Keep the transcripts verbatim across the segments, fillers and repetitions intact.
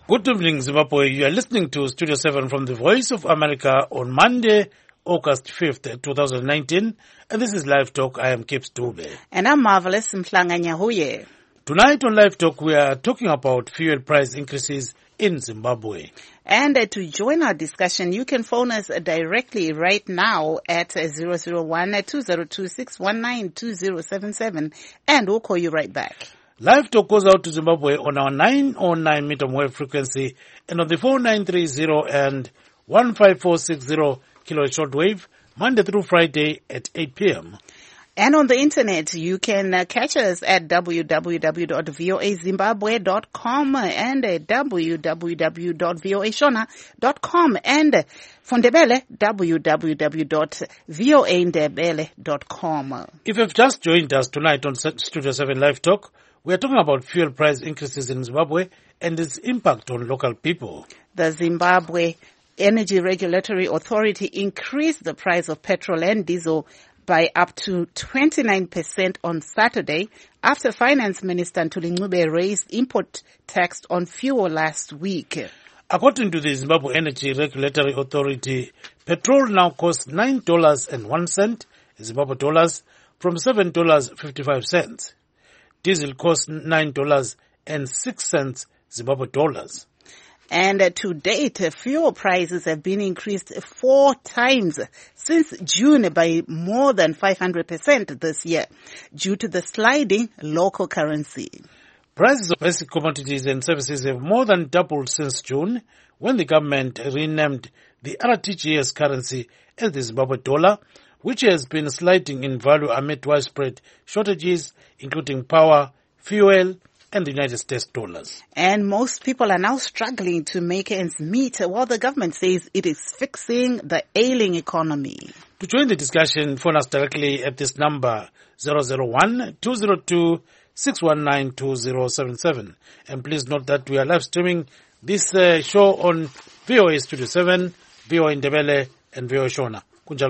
Good evening, Zimbabwe. You are listening to Studio seven from the Voice of America on Monday, August fifth, twenty nineteen. And this is Live Talk. I am Kips Dube. And I'm Marvelous Mhlanga Nyahuye. Tonight on Live Talk, we are talking about fuel price increases in Zimbabwe. And uh, to join our discussion, you can phone us uh, directly right now at uh, zero zero one, two zero two, six one nine, two zero seven seven, and we'll call you right back. Live Talk goes out to Zimbabwe on our nine oh nine meter wave frequency and on the four nine three zero and one five four six zero kilohertz shortwave, Monday through Friday at eight p.m. And on the internet, you can uh, catch us at w w w dot voa zimbabwe dot com and uh, w w w dot voa shona dot com and uh, for Ndebele, w w w dot voa ndebele dot com. If you've just joined us tonight on Studio seven Live Talk, we are talking about fuel price increases in Zimbabwe and its impact on local people. The Zimbabwe Energy Regulatory Authority increased the price of petrol and diesel by up to twenty-nine percent on Saturday after Finance Minister Ntuli Ncube raised import tax on fuel last week. According to the Zimbabwe Energy Regulatory Authority, petrol now costs nine dollars and one cent Zimbabwe dollars from seven dollars and fifty-five cents. Diesel costs nine dollars and six cents Zimbabwe dollars. And uh, to date, uh, fuel prices have been increased four times since June by more than five hundred percent this year due to the sliding local currency. Prices of basic commodities and services have more than doubled since June when the government renamed the R T G S currency as the Zimbabwe dollar, which has been sliding in value amid widespread shortages, including power, fuel, and the United States dollars. And most people are now struggling to make ends meet while the government says it is fixing the ailing economy. To join the discussion, phone us directly at this number, zero zero one, two zero two, six one nine, two zero seven seven. And please note that we are live streaming this uh, show on V O A Studio seven, V O A Ndebele, and V O A Shona.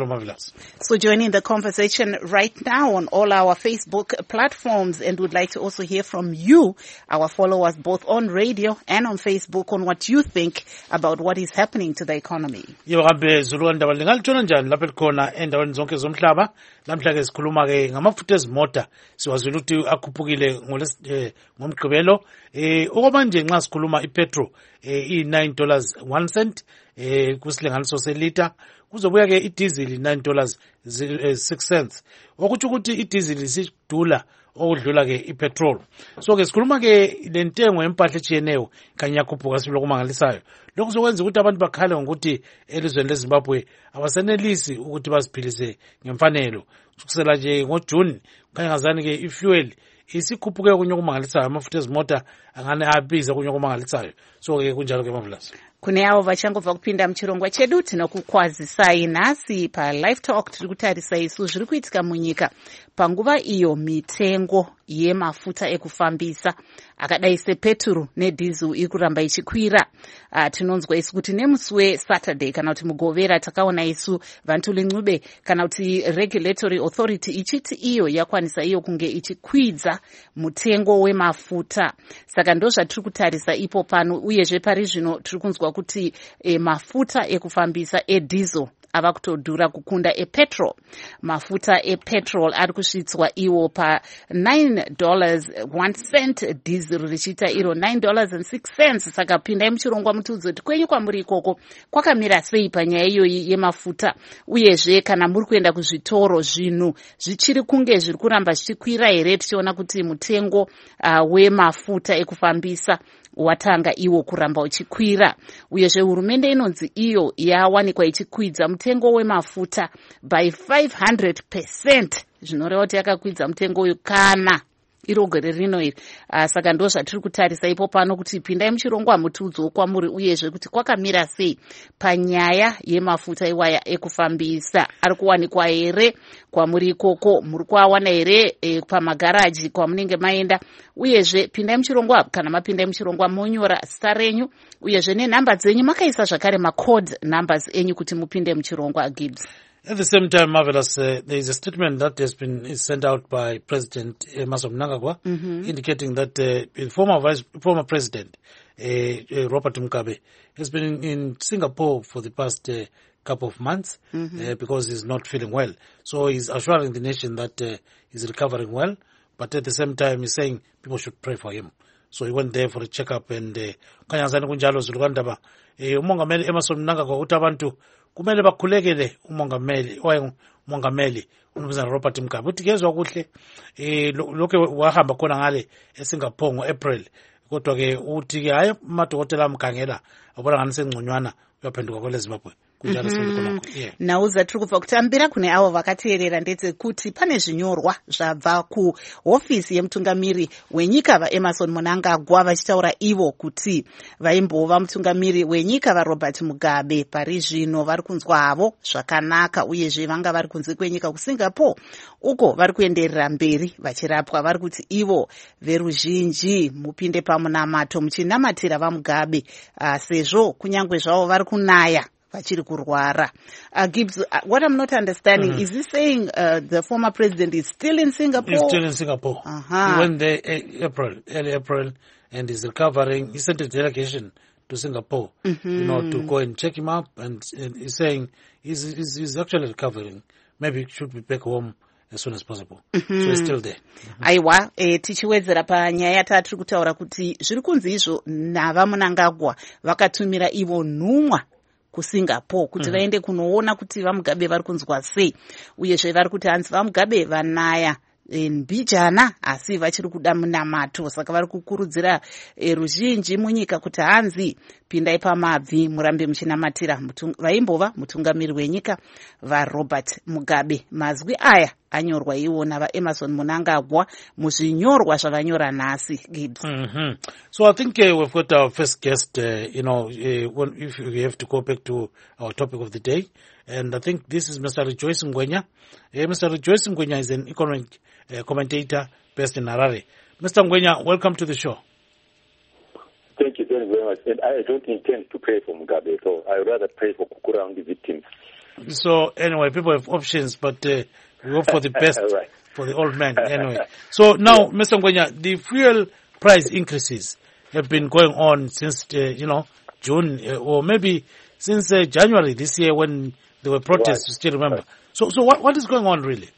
So joining the conversation right now on all our Facebook platforms, and would like to also hear from you, our followers both on radio and on Facebook, on what you think about what is happening to the economy. Namhlanje sikhuluma ke ngamafutha ezimota siwazwile ukuthi akhuphukile ngomgqibelo eh okwamanje nxa sikhuluma ipetrol eh i nine dollars and one cent eh kusilinganiso seliter kuzobuya ke idiesel nine dollars and six cents okuthi ukuthi idiesel sidula okudlula ke ipetrol. So ke sikhuluma ke lentengo empahla echiyeneyo kanya yakhuphuka sibilo kumangalisayo. Lokho sokwenza ukuthi abantu bakhale ngokuthi elizweni leZimbabwe abasenelisi ukuthi basiphilise ngemfanelo. Kusukela nje ngoJune kanyazani ke ifuel isikhuphuke kunye kumangalisayo, amafutha ezimota angane abiza kunye kumangalisayo. So ke kunjalo ke Marvelous. Kune avo vachangobva kupinda muchirongwa chedu tinokukwazisai nhasi paLive Talk tiri kutarisa isu zviri kuitika munyika panguva iyo mitengo yemafuta ekufambisa akadai sepeturu nedhizel iri kuramba ichikwira. Uh, tinonzwa isu kuti nemusi weSaturday kana kuti mugovera takaona isu Ntuli Ncube kana kuti Regulatory Authority ichiti iyo yakwanisa iyo kunge ichikwidza mutengo wemafuta. Saka ndo zvatiri kutarisa ipo pano uyezve pari zvino tiri kunzwa kuti e, mafuta ekufambisa ediesel ava kutodhura kukunda epetrol. Mafuta epetrol ari kusvitswa iwo pa nine dollars and one cent, diesel richiita iro nine dollars and six cents. Saka pindai muchirongwa mutiudze kuti kwenyu kwamuri ikoko kwakamira sei panyaya iyoyi yemafuta, uyezve kana muri kuenda kuzvitoro zvinhu zvichiri kunge zviri kuramba zvichikwira here, tichiona kuti mutengo uh, wemafuta ekufambisa watanga iwo kuramba uchikwira. Uyezve hurumende inonzi iyo yawanikwa ichikwidza mutengo wemafuta by five hundred percent, zvinoreva kuti yakakwidza mutengo uyu kana iro gore rino iri. Uh, saka ndo zvatiri kutarisa ipo pano kuti pindai muchirongwa mutiudzewo kwamuri uyezve kuti kwakamira sei panyaya yemafuta iwaya ekufambisa. Ari kuwanikwa here kwamuri ikoko, muri kuawana here e, pamagaraji kwamunenge maenda, uyezve pindai muchirongwa kana mapindai muchirongwa monyora zita renyu uyezve nenhamba dzenyu makaisa zvakare macode numbers enyu kuti mupinde muchirongwa Gibbs. At the same time, Marvelous, uh, there is a statement that has been is sent out by President Emmerson Mnangagwa, mm-hmm. indicating that uh, the former vice, former president, uh, uh, Robert Mugabe, has been in, in Singapore for the past uh, couple of months mm-hmm. uh, because he's not feeling well. So he's assuring the nation that uh, he's recovering well, but at the same time, he's saying people should pray for him. So he went there for a checkup, and kanyazani kunjalo zulukandaba umongameli Emmerson Mnangagwa ukuthi abantu kumele bakhulekele umongameli owaye umongameli uMnumzana Robert Mugabe uthi kezwe kuhle eh lokho wahamba khona ngale eSingapore ngoApril, kodwa ke uthi ke hayi amadokotela amkhangela abona ngani sengconywana uyaphenduka kwele Zimbabwe. Mm-hmm. Yeah. Nauza tiri kubva kutambira kune avo vakateerera ndedzekuti pane zvinyorwa zvabva kuhofisi yemutungamiri wenyika vaEmmerson Mnangagwa vachitaura ivo kuti vaimbova mutungamiri wenyika vaRobert Mugabe pari zvino vari kunzwa havo zvakanaka, uyezve vanga vari kunze kwenyika kuSingapore uko vari kuenderera mberi vachirapwa. Vari kuti ivo veruzhinji mupinde pamunamato muchinamatira vaMugabe uh, sezvo kunyange zvavo vari kunaya vachiri kurwara. Uh, Gibbs, uh, what I'm not understanding, mm-hmm. is he saying uh, the former president is still in Singapore? He's still in Singapore. Uh-huh. He went there uh, April, early April, and is recovering. He sent a delegation to Singapore, mm-hmm. you know, to go and check him up, and, and he's saying he's, he's, he's actually recovering. Maybe he should be back home as soon as possible. Mm-hmm. So he's still there. Mm-hmm. Aiwa, e, tichiwedzera panyaya yatatiri kutaura kuti zviri kunzi izvo navaMnangagwa vakatumira ivo nhumwa kuSingapore kuti vaende kunoona kuti vaMugabe vari kunzwa sei, uyezve vari kuti hanzi vaMugabe vanaya mbijana asi vachiri kuda munamato. Saka vari kukurudzira e, ruzhinji munyika kuti hanzi pindai pamabvi murambe muchinamatira vaimbova mutungamiri wenyika vaRobert Mugabe. Mazwi aya anyorwa iwona vaEmmerson Mnangagwa muzvinyorwa zvavanyora nhasi. Gibbs. Mm-hmm. So I think uh, we've got our first guest, uh, you know, uh, when, if we have to go back to our topic of the day. And I think this is Mister Rejoice Ngwenya. Uh, Mister Rejoice Ngwenya is an economic uh, commentator based in Harare. Mister Ngwenya, welcome to the show. Thank you very, very much. And I don't intend to pray for Mugabe, so I would rather pray for Kukura and the victims. So anyway, people have options, but uh, we hope for the best right. for the old man anyway. So now, Mister Ngwenya, the fuel price increases have been going on since, uh, you know, June uh, or maybe since uh, January this year when there were protests, right. You still remember. Right. So so what what is going on really?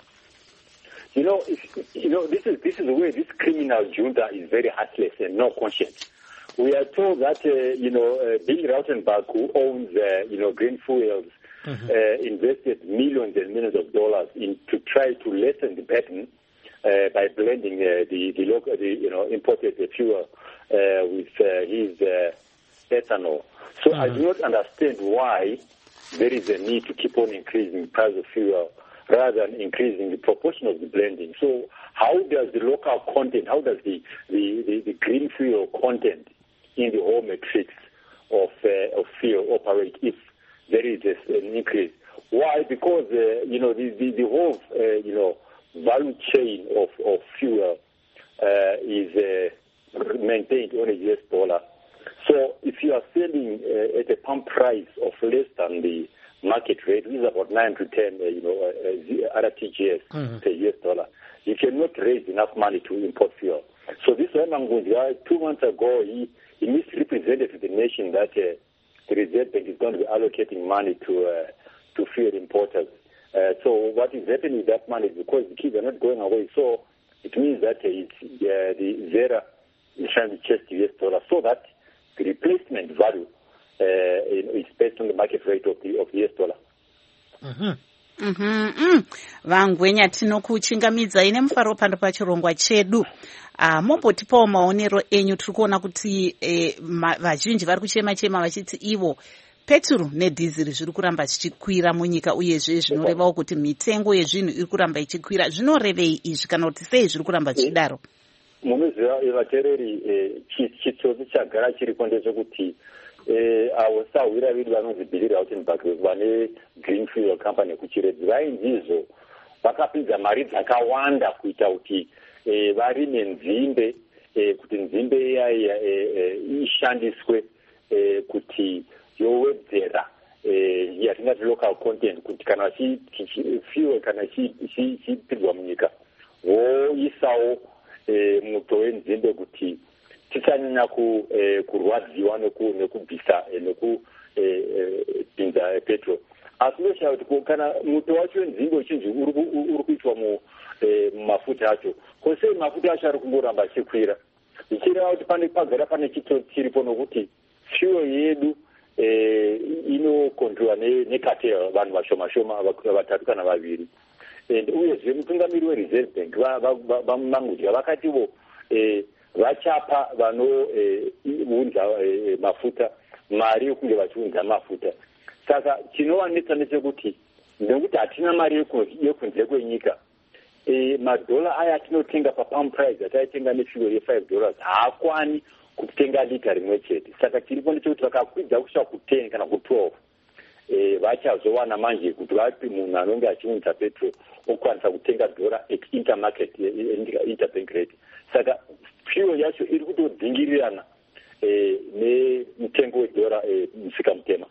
You know, if, you know, this is this is the way this criminal junta is very heartless and no conscience. We are told that, uh, you know, uh, Bill Rautenbach, who owns, uh, you know, Green Fuels, mm-hmm. uh, invested millions and millions of dollars in to try to lessen the burden uh, by blending uh, the the local, the, you know, imported fuel uh, with uh, his uh, ethanol. So mm-hmm. I do not understand why there is a need to keep on increasing the price of fuel rather than increasing the proportion of the blending. So how does the local content, how does the, the, the, the green fuel content in the whole matrix of, uh, of fuel operate if there is a, an increase? Why? Because, uh, you know, the, the, the whole, uh, you know, value chain of, of fuel uh, is uh, maintained on a U S dollar. So if you are selling uh, at a pump price of less than the market rate, which is about nine to ten, uh, you know, uh, R T G S mm-hmm. per U S dollar, you cannot raise enough money to import fuel. So this Mangunja, two months ago, he, he misrepresented to the nation that uh, the Reserve Bank is going to be allocating money to uh, to fuel importers. Uh, so what is happening with that money is because the kids are not going away. So it means that uh, it's, uh, the Zera is trying to chase the U S dollar so that the replacement value uh, is based on the market rate of the of the U S dollar. Mm-hmm. Mm-hmm. Vangwenya tinokuchingamidzai nemufaro pano pachirongwa chedu. Uh, mopotipawo maonero enyu. Tiri kuona kuti eh, vazhinji vari kuchema chema vachiti ivo peturu nedhiziri zviri kuramba zvichikwira munyika, uyezve zvinorevawo kuti mitengo yezvinhu iri kuramba ichikwira. Zvinorevei izvi kana kuti sei zviri kuramba zvichidaro? Munoziva vateereri, chitsotsi chagara chiripo ndechekuti avo sahwira vedu vanonzi Bill Rautenbach vane Green Fuel Company kuchiredzi vainzizvo vakapinza mari dzakawanda kuita kuti varime nzimbe, kuti nzimbe iya ishandiswe kuti yowedzera yatingati local content kuti kana fiwe kana chipirwa munyika voisawo muto wenzimbe kuti tisanyanya kurwadziwa nekubvisa nekupinza petrol. Asi ndoshawa kuti kana muto wacho wenzimbe uchinzi uri kuitwa mumafuta acho, kose mafuta acho ari kungoramba achikwira, ichireva kuti pane pagara pane chito chiripo nokuti fuel yedu inokontrolwa necartel, vanhu vashoma shoma vatatu kana vaviri. Uyezve mutungamiri wereserve bank vamangudya vakativo vachapa vanounza mafuta mari yekunge vachiunza mafuta. Saka chinowanetsa ndechekuti nekuti hatina mari yekunze kwenyika, madhola aya atinotenga papump price ataitenga nefuel ye five dollars haakwani kutenga lita rimwe chete. Saka chiripo ndechekuti vakakwidza kusvika ku-ten kana ku-twelve vachazowana manje kuti vapi munhu anonge achiunza petrol okwanisa kutenga dhora at intermarket interbank rate. Saka fuel yacho iri kutodzingirirana nemutengo wedhora musika mutema.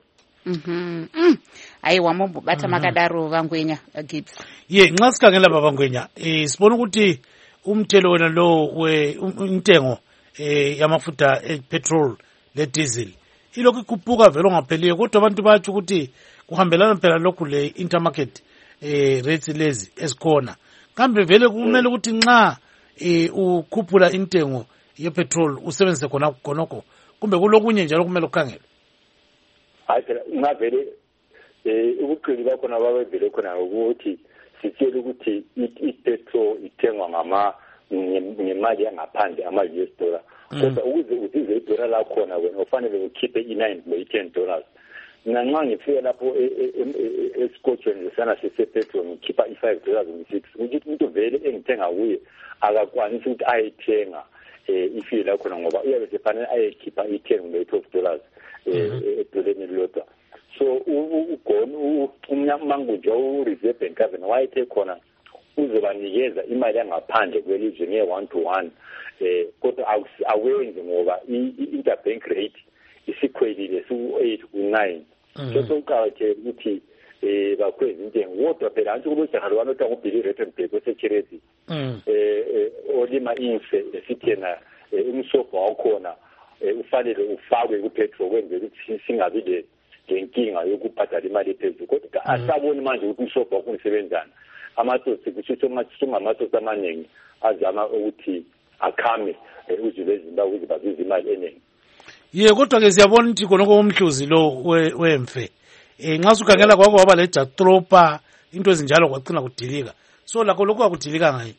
aiwa mobata makadaro Vangwenya Gibbs. ye nxa sikhangela baba Ngwenya sibona ukuthi umthelo wena lo intengo yamafuta epetrol le diesel ilokhu ikhuphuka vele ongapheliyo, kodwa abantu batsho ukuthi kuhambelana phela lokhu le intermarket rates lezi ezikhona. Kambe vele kumele ukuthi nxa ukhuphula intengo yepetrol usebenzise khona khonokho, kumbe kulokunye njalo kumele ukhangelwe? Hayi phela ngavele ubuqili bakhona babevele khona ukuthi sitshele ukuthi ipetrol ithengwa ngama ngemali yangaphandle ama-U S dollar, kodwa ukuze uzize idora lakhona wena ufanele ukhiphe i-nine kumbe i-ten dollars. Mina nxa ngifika lapho esikotshweni lesana sepetrol ngikhipha i-five dollars ngi-six, ukuthi umuntu vele engithenga kuye akakwanisi ukuthi ayethenga ifuel lakhona ngoba uyabe sefanele ayekhipha i-ten kumbe i-twelve dollars edoleni elilodwa. So ugona umnyamanguja u-Reserve Bank Governor wayethe khona uzobanikeza imali yangaphandle kwelizwe nge-one to one, kodwa awenzi ngoba i-interbank rate isikhwelile su-eight ku-nine. So sokuqakatheke ukuthi bakhweza intengo, kodwa phela anti kulojaha lwanota ngubhili Rautenburg osecherezi olima imfe esithi yena umsobho wakhona ufanele ufakwe kupetrol kwenzela ukuthi singabi lenkinga yokubhadala imali ephezulu. Kodwa asaboni manje ukuthi umsobho wakho usebenzana. Amatsotsi kusungamatsotsi amaningi azama ukuthi akhame uzulu eZimbabwe ukuze bazuze imali eningi. ye kodwa ke siyabona ukuthi khonoko umhluzi lo wemfe nxa sukhangela kwakho waba lejatropa into ezinjalo kwagcina kudilika, so lakho lokhu akudilika ngayi?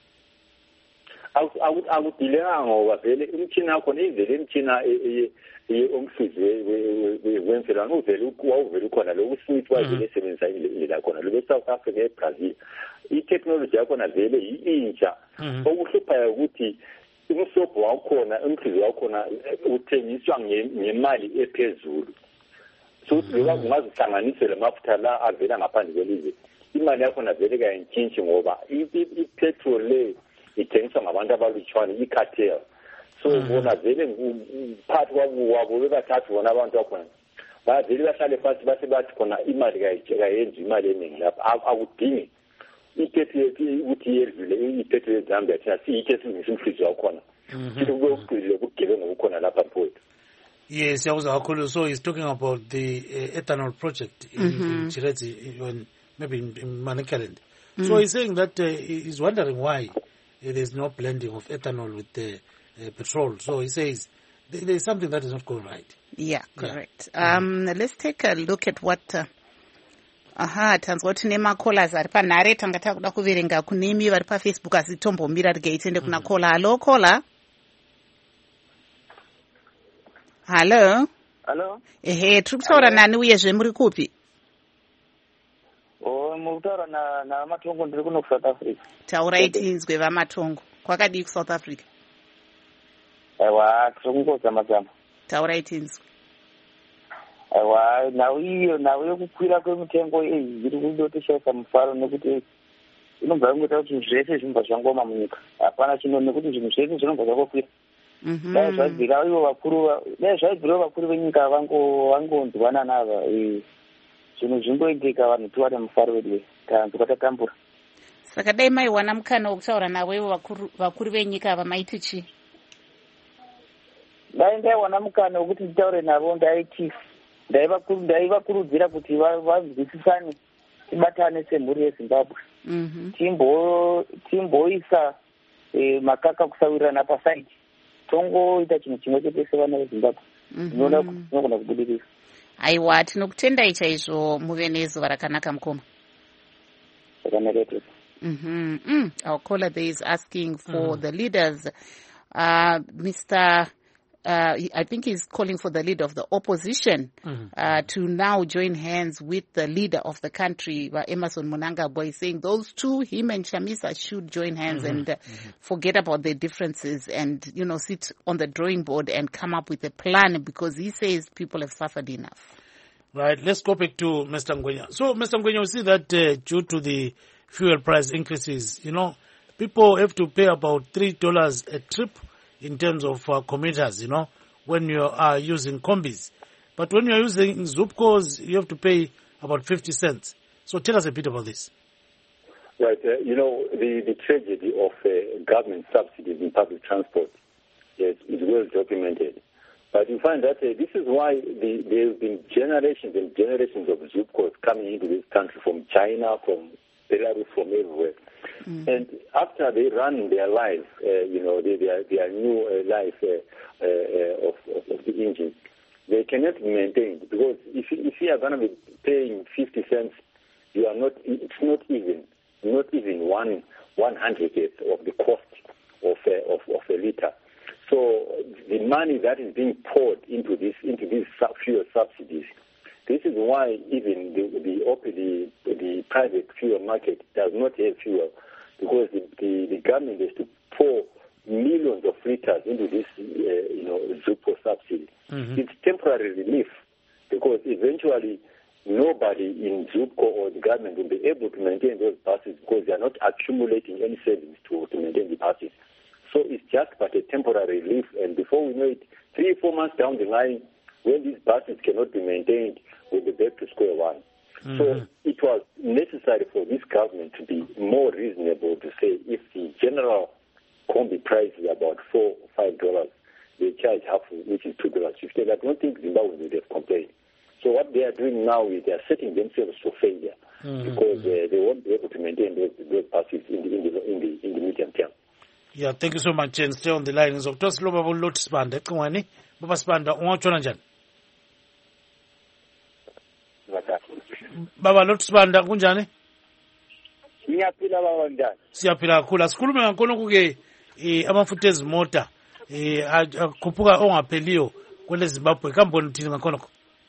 Akudilika ngoba vele imtshina yakhona ivele imtshina omhluzi wemfe lana uvele wawuvele ukhona lo uSmith wavele esebenzisa indlela yakhona lo South Africa eBrazil. I-technology yakhona vele i-intsha. Okuhluphayo ukuthi umsobho wakhona umhluzi wakhona uthengiswa ngemali ephezulu, so loba ungazihlanganise lemafutha la avela ngaphandle kwelizwe imali yakhona vele kayintshintshi ngoba ipetrol le ithengiswa ngabantu abalutshwane, i-cartel. So bona vele phakathi kwabo bebathathu bona abantu bakhona bavele bahlale phansi bathi bathi khona imali kayenzi imali eningi lapha, akudingi ipetrol ukuthi yedlule ipetrol eZambia thina siyithe singisa umhluzi wakhona sithi kube uqilile kugebengu kukhona lapha mfowethu. Yes, siyakuzwa kakhulu. So he's talking about the uh, ethanol project in, mm-hmm. in Chirezi, maybe in, in Manicaland. Mm-hmm. So he's saying that uh, he's wondering why uh, there's no blending of ethanol with the uh, petrol. So he says th- there's something that is not going right. Yeah, correct. Yeah. Um, mm-hmm. Let's take a look at what... Uh, aha tanzwa kuti nemakholas ari panhare tanga takuda kuverenga kunemi vari pafacebook asi tombomira rege itende kuna kola. Halo kola. Halo. Halo. Ehe, tiri kutaura nani uyezve muri kupi? Oh, muri kutaura na na Matongo, ndiri kuno ku South Africa. Taurai tinzwe vaMatongo. Kwakadii ku South Africa? Aiwa, tiri kungoza mazama. Taurai tinzwe. Aiwa, nawo iyo nawo yokukwira kwemitengo iyi zviri kundotishayisa mufaro nekuti inobva kungoita kuti zvese zvinobva zvangoma munyika. Hapana chino nekuti zvinhu zvese zvinobva zvakwira. Dai zvaibvirawo vakuru dai zvaibvirawo vakuru venyika vangonzwana nava zvinhu zvimboitika vanhu tiwane mufaro wedu tanzwa tatambura. Saka dai maiwana mukana wokutaura nawewo vakuru venyika ava maiti chii? Dai ndaiwana mukana wekuti nditaure navo ndaiti ndaivakurudzira kuti vanzwisisane tibatane semhuri yeZimbabwe. Timboisa makaka kusawirirana pasaidi. Tongoita chinhu chimwe chete sevana veZimbabwe. Ndinoona kuti tinogona kubudirira. Aiwa, tinokutendai chaizvo muve nezuva rakanaka mukoma. Mm-hmm. Mm. Our caller there is asking for mm. the leaders. Uh, Mister Uh, I think he's calling for the leader of the opposition mm-hmm. uh, to now join hands with the leader of the country, uh, Emmerson Mnangagwa. He's saying those two, him and Chamisa, should join hands mm-hmm. and uh, mm-hmm. forget about their differences and, you know, sit on the drawing board and come up with a plan, because he says people have suffered enough. Right. Let's go back to Mister Ngwenya. So, Mister Ngwenya, we see that uh, due to the fuel price increases, you know, people have to pay about three dollars a trip in terms of uh, commuters, you know, when you are using combis. But when you're using Zupcos, you have to pay about fifty cents. So tell us a bit about this. Right. Uh, you know, the, the tragedy of uh, government subsidies in public transport is, is well documented. But you find that uh, this is why the, there have been generations and generations of Zupcos coming into this country from China, from Belarus, from everywhere. Mm. And after they run their life, uh, you know, their, their, their new uh, life uh, uh, of, of, of the engine, they cannot be maintained, because if, if you are going to be paying fifty cents, you are not, it's not even, not even one, one hundredth of the cost of a, of, of a liter. So the money that is being poured into this, into these fuel subsidies, this is why even the, the, the, the private fuel market does not have fuel, because the, the, the government has to pour millions of liters into this, uh, you know, Zupco subsidy. Mm-hmm. It's temporary relief, because eventually nobody in Zupco or the government will be able to maintain those buses, because they are not accumulating any savings to, to maintain the buses. So it's just but a temporary relief, and before we know it, three, four months down the line, when these buses cannot be maintained, we'll be back to square one. Mm-hmm. So it was necessary for this government to be more reasonable, to say if the general combi price is about four or five dollars, they charge half, which is two dollars fifty. I don't think Zimbabwe would have complained. So what they are doing now is they are setting themselves for failure, mm-hmm. because uh, they won't be able to maintain those, those buses in the, in the in the in the medium term. Yeah, thank you so much, and stay on the line. So, just look about Lot Spanda. Kungani, Baba Spanda, ungatshona njani? Baba Lot Spanda kunjani? Siyaphila baba njani? Siyaphila kakhulu. Asikhulume ngakhona kuke eh amafutha ezimota eh akhuphuka ongapheliyo kwele Zimbabwe. Kamboni uthini ngakhona?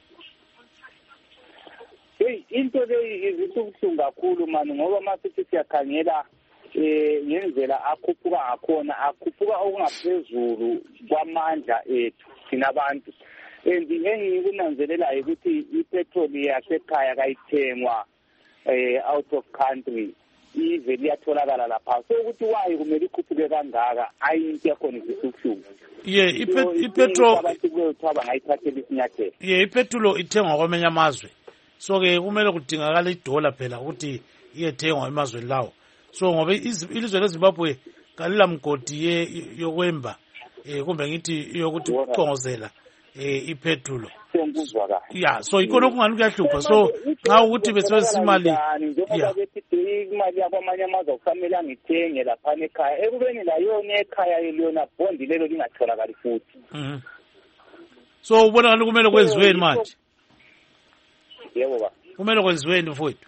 Hey, into leyi izibuhlungu kakhulu mani, ngoba masithi siyakhangela eh ngendlela akhuphuka ngakhona, akhuphuka okungaphezulu kwamandla ethu thina abantu. And engikunanzelelayo ukuthi ipetrol yasekhaya kayithengwa eh out of country ivele iyatholakala lapha. So ukuthi wayi kumele ikhuphuke kangaka ayinto yakhona isibuhlungu. Yeah, ipetrol abantu kwethaba ngayithathela isinyathelo. Yeah, ipetrol ithengwa kwamanye amazwe. So ke kumele kudingakala idola phela ukuthi iyethengwa emazweni lawo. So ngoba ilizwe leZimbabwe kalila mgodi yokwemba eh kumbe ngithi yokuthi ukucongozela eh ipetrol. Yeah, so ikona kungani kuyahlupha. So xa ukuthi besebenzisa imali, yeah, imali yakwamanye amazwe kufanele angithenge lapha ekhaya, ekubeni la yona ekhaya yona bondi lelo lingatholakali futhi. Mhm. So ubona ngani kumele kwenziweni manje? Yebo ba. Kumele kwenziweni mfowethu?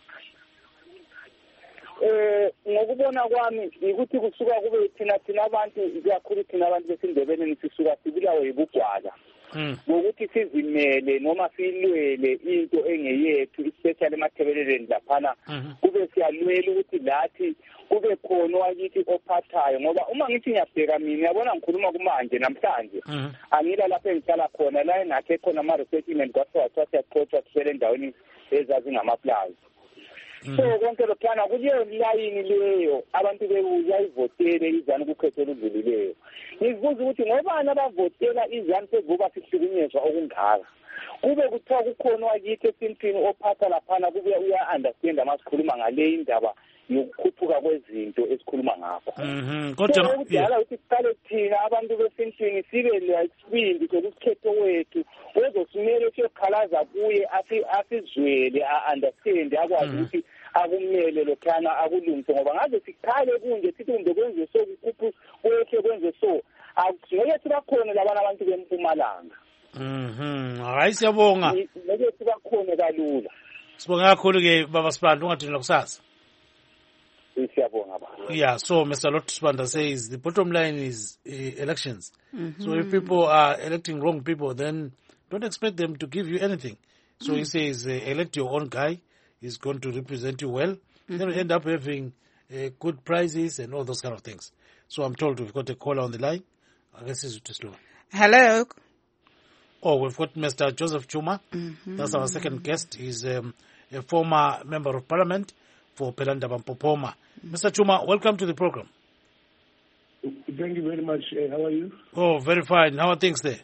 Eh ngokubona kwami ukuthi kusuka kube thina thina abantu iyakhulu thina abantu besindebeleni sisuka sibulawe yibugwala. Mm. Ngokuthi sizimele noma silwele into engeyethu, especially emathebeleleni laphana, kube siyalwela ukuthi lathi kube khona wakithi ophathayo, ngoba uma ngithi ngiyabheka mina ngiyabona ngikhuluma kumanje namhlanje angila lapha engihlala khona la engakhe khona ama resettlement kwathiwa kwathiwa siyaqothwa kusele endaweni ezazi ngamaplaza. so konke lokhana kuleyo layini leyo abantu beyayivotele izanu kukhethela udlulileyo. Ngizibuza ukuthi ngobani abavotela izanu sekuba sihlukunyezwa okungaka. Kube kuthiwa kukhona wakithi esintwini ophatha laphana kube uya-understand amasikhuluma ngale indaba yokukhuphuka kwezinto esikhuluma ngakho. Kodwa ukudala ukuthi siqale thina abantu besintwini sibe lesibindi sokusikhetho wethu ozosimele siyokhalaza kuye asizwele a-understand akwazi ukuthi akumele lokhana akulungise ngoba ngaze sikhale kunje sithi kumbe kwenze so kukhuphu kwehle kwenze so ngeke sibakhona labana abantu bempumalanga. Mhm. Hayi siyabonga. Ngeke sibakhona kalula. Sibonga kakhulu ke baba Sibanda ungathini kusasa. Siyabonga baba. Yeah, so Mister Lot Sibanda says the bottom line is uh, elections. Mm-hmm. So if people are electing wrong people, then don't expect them to give you anything. So mm. he says uh, elect your own guy. He's going to represent you well. Mm-hmm. Then we end up having uh, good prizes and all those kind of things. So I'm told we've got a caller on the line. I guess it's too slow. Hello. Oh, we've got Mister Joseph Chuma. Mm-hmm. That's our second guest. He's um, a former member of parliament for Pelanda Popoma. Mm-hmm. Mister Chuma, welcome to the program. Thank you very much. Uh, how are you? Oh, very fine. How are things there?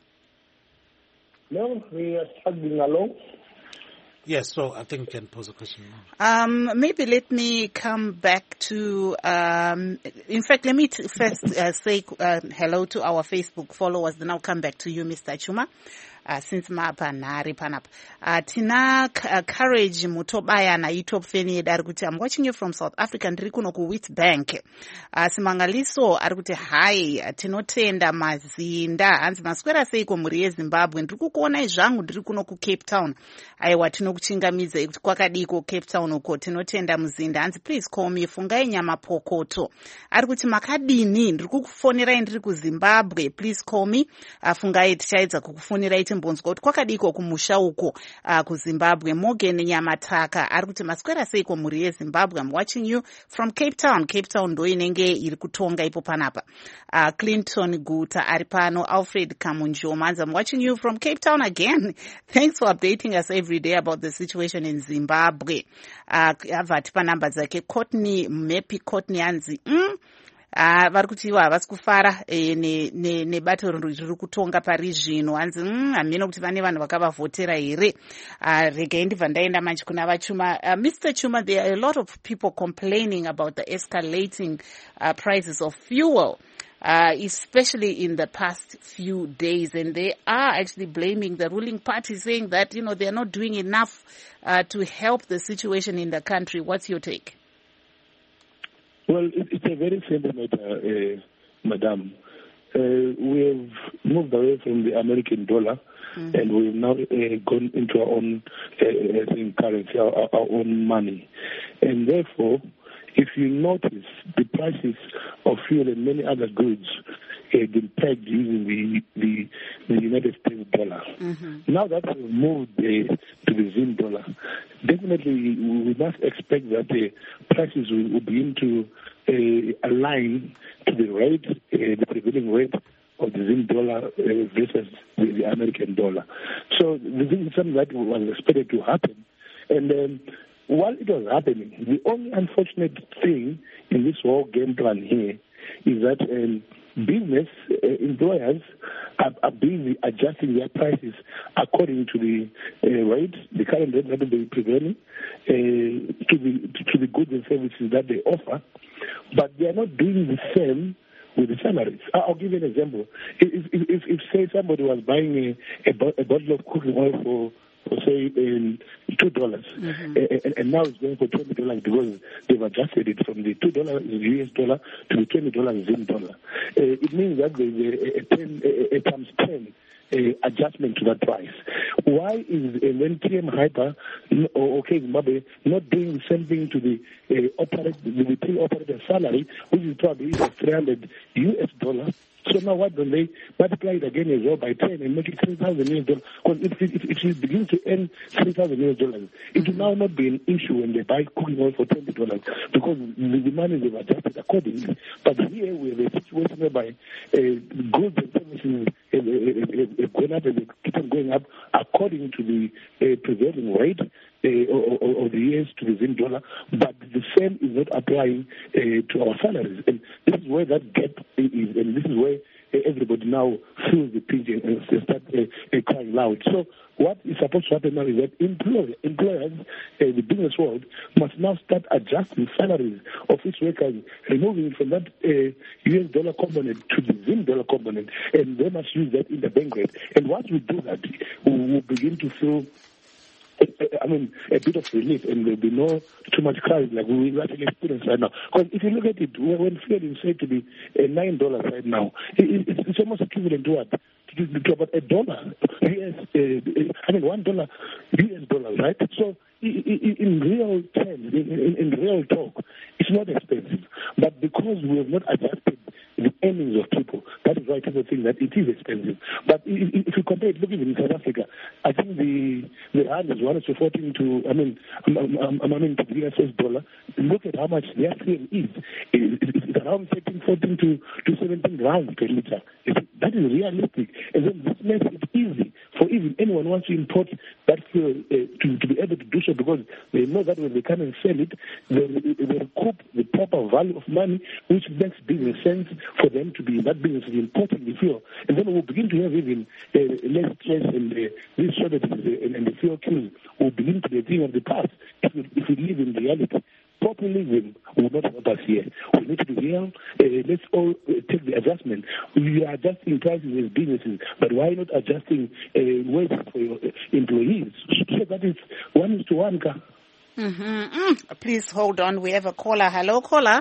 No, we are struggling along. Yes, so I think you can pose a question now. Um, maybe let me come back to, um, in fact, let me t- first uh, say uh, hello to our Facebook followers, then I'll come back to you, Mister Chuma. Uh, since mapa nari panapa. Uh, tina uh, Courage Mutobaya na YouTube feni darikuti, I'm watching you from South Africa, ndiri kuno ku Witbank. Uh, simangaliso arikuti hai, tinotenda mazinda, hanzi maswera seiko muri yeZimbabwe, ndiri kukuona izvangu ndiri kuno ku Cape Town. Aiwa tinokuchingamiza ikuti kwakadiko Cape Town uko, tinotenda muzinda, hanzi please call me, fungai nyama pokoto. Arikuti makadini, ndiri kukufonera ndiri ku Zimbabwe, please call me, uh, fungai tichaidza kukufonera iti mbonzwa kuti kwakadiko kumusha uko uh, kuZimbabwe. Morgan Nyamataka ari kuti maswera seiko muri yeZimbabwe. I'm watching you from Cape Town. Cape Town ndo inenge iri kutonga ipo panapa. Uh, Clinton Guta ari pano. Alfred Kamunjomanza, I'm watching you from Cape Town again. Thanks for updating us every day about the situation in Zimbabwe. Uh, avati panamba dzake Courtney Mepi Courtney anzi mm? Ah, vari kuti ivo havasi kufara e, nebato ne riri kutonga pari zvino hanzi mm, hameno kuti vane vanhu vakavavhotera here. Uh, regai ndibva ndaenda manje kuna vaChuma. Uh, Mister Chuma, there are a lot of people complaining about the escalating uh, prices of fuel, uh, especially in the past few days, and they are actually blaming the ruling party, saying that, you know, they are not doing enough uh, to help the situation in the country. What's your take? Well, it, it's a very simple matter, uh, Madam. Uh, we have moved away from the American dollar, mm-hmm. and we've now uh, gone into our own uh, thing, currency, our, our own money. And therefore, if you notice, the prices of fuel and many other goods have been pegged using the the, the United States dollar. Mm-hmm. Now that we've moved uh, to the Zim dollar, definitely we must expect that the prices will, will begin to uh, align to the rate, uh, the prevailing rate of the Zim dollar uh, versus the, the American dollar. So this is something that was expected to happen. And um, while it was happening, the only unfortunate thing in this whole game plan here is that um, business uh, employers are, are busy adjusting their prices according to the uh, rate, the current rate that will be prevailing, uh, to the to, to the goods and services that they offer, but they are not doing the same with the salaries. I'll give you an example. If, if, if, if say, somebody was buying a, a, a bottle of cooking oil for for say um, two dollars, mm-hmm. and, and now it's going for twenty dollars because they've adjusted it from the two dollars U S dollar to the twenty dollars Zim dollar. Uh, it means that there's a, a, ten, a, a times ten uh, adjustment to that price. Why is uh, when T M Hyper or OK Zimbabwe not doing the same thing to the uh, operate the till operator salary, which is probably three hundred U S dollars? So now why don't they multiply it again as well by ten and make it three thousand U S dollars? Because if, if, if you begin to earn three thousand U S dollars, it will now not be an issue when they buy cooking oil for twenty dollars because the, the money they've adjusted accordingly. But here we have a situation whereby uh, goods and services have, have, have gone up and they keep on going up according to the uh, prevailing rate uh, or, or, or the U S to the Zim dollar, but the same is not applying uh, to our salaries. And this is where that gap is, and this is where uh, everybody now feels the pinch and, and start uh, uh, crying loud. So what is supposed to happen now is that employers, employers uh, the business world, must now start adjusting salaries of its workers, removing from that uh, U S dollar component to the Zim dollar component, and they must use that in the bank rate. And once we do that, we will begin to feel, I mean, a bit of relief, and there'll be no too much crying like we actually experience right now. Because if you look at it, when fuel is said to be uh, nine dollars right now, it, it's, it's almost equivalent to what? To, to about a dollar. U S, uh, I mean, one dollar U S dollars, right? So in, in real terms, in, in, in real talk, it's not expensive. But because we have not adjusted the earnings of people, that is why people think that it is expensive. But if, if you compare it, look even in South Africa, I think the the rand is one to fourteen to, I mean, I mean to the U S dollar. Look at how much their fuel is. It, it, it's around thirteen, fourteen to, to seventeen rand per liter. It, that is realistic. And then this makes it easy for even anyone who wants to import that fuel uh, to, to be able to do so, because they know that when they come and sell it, they, they recoup the proper value of money, which makes business sense for them to be in that business of importing the fuel. And then we'll begin to have even uh, less stress, and uh, these shortages and, and the fuel queues will begin to be a thing of the past if we, if we live in reality. Populism will not help us here. We need to be real. Uh, let's all uh, take the adjustment. We are adjusting prices as businesses, but why not adjusting uh, wages for your uh, employees? So that is one is to one. Mm-hmm. Mm. Please hold on. We have a caller. Hello, caller.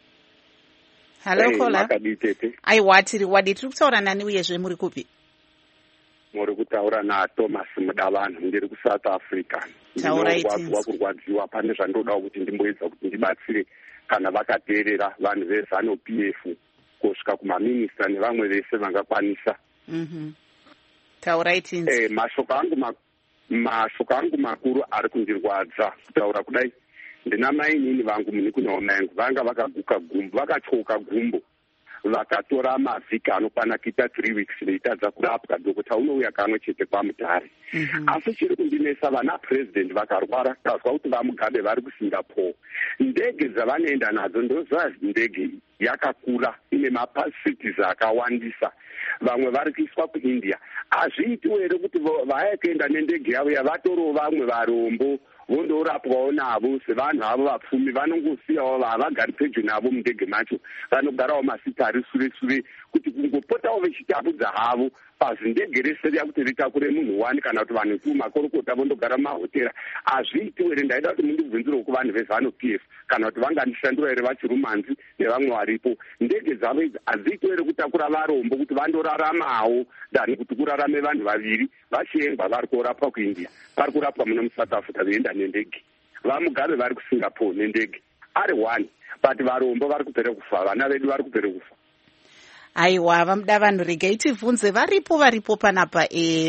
Hello, hey, caller. Aiwa, tiri wadi tiri kutaura nani uyezve muri kupi? Muri kutaura na Thomas Mudavanhu, ndiri ku South Africa. Ndinozwa kurwadziwa pane zvandoda kuti ndimboedza kuti ndibatsire kana vakateerera vanhu veZANU P F kusvika kumaminista nevamwe vese vangakwanisa. Mhm. Taurai tinzi. Eh, mashoko angu ma mashoko angu makuru ari kundirwadza kutaura kudai. Ndina mainini vangu muni kunaona yangu vanga vakaguka gumbo, vakatyoka gumbo, vakatora mavhiki anokwana kuita three weeks veitadza kurapwa. Dhokota unouya kamwe chete kwaMutare. Asi chiri kundinesa, vana president vakarwara, tazwa kuti vaMugabe vari kuSingapore. Ndege dzavanoenda nadzo ndoziva ndege yakakura, ine mafacilities akawandisa. Vamwe vari kuiswa kuIndia. Hazviitiwo here kuti vaya kuenda nendege yavo yavatorowo vamwe varombo vondorapwawo navo sevanhu avo vapfumi, vanongosiyawo havagari pedyo navo mundege macho, vanogarawo masitari sure sure, kuti kungopotawo vechitapudza havo pazindege rese riya kuti ritakure munhu wani kana kuti vanhu tu makorokota vondogara mumahotera. Hazviitiwo here. Ndaida kuti mundibvunzirewo kuvanhu veZANU P F kana kuti vangandishandura here vachirumanzi nevamwe varipo. Ndege dzavo idzi hadziitiwo here kutakura varombo kuti vandoraramawo dhani kuti kurarame vanhu vaviri vachiengwa vari korapwa kuIndia, vari kurapwa muno muSouth Africa veienda nendege. VaMugabe vari kuSingapore nendege ari one, but varombo vari kupere kufa, vana vedu vari kupere kufa. Aiwa, vamuda vanhu regai tivhunze varipo varipo panapa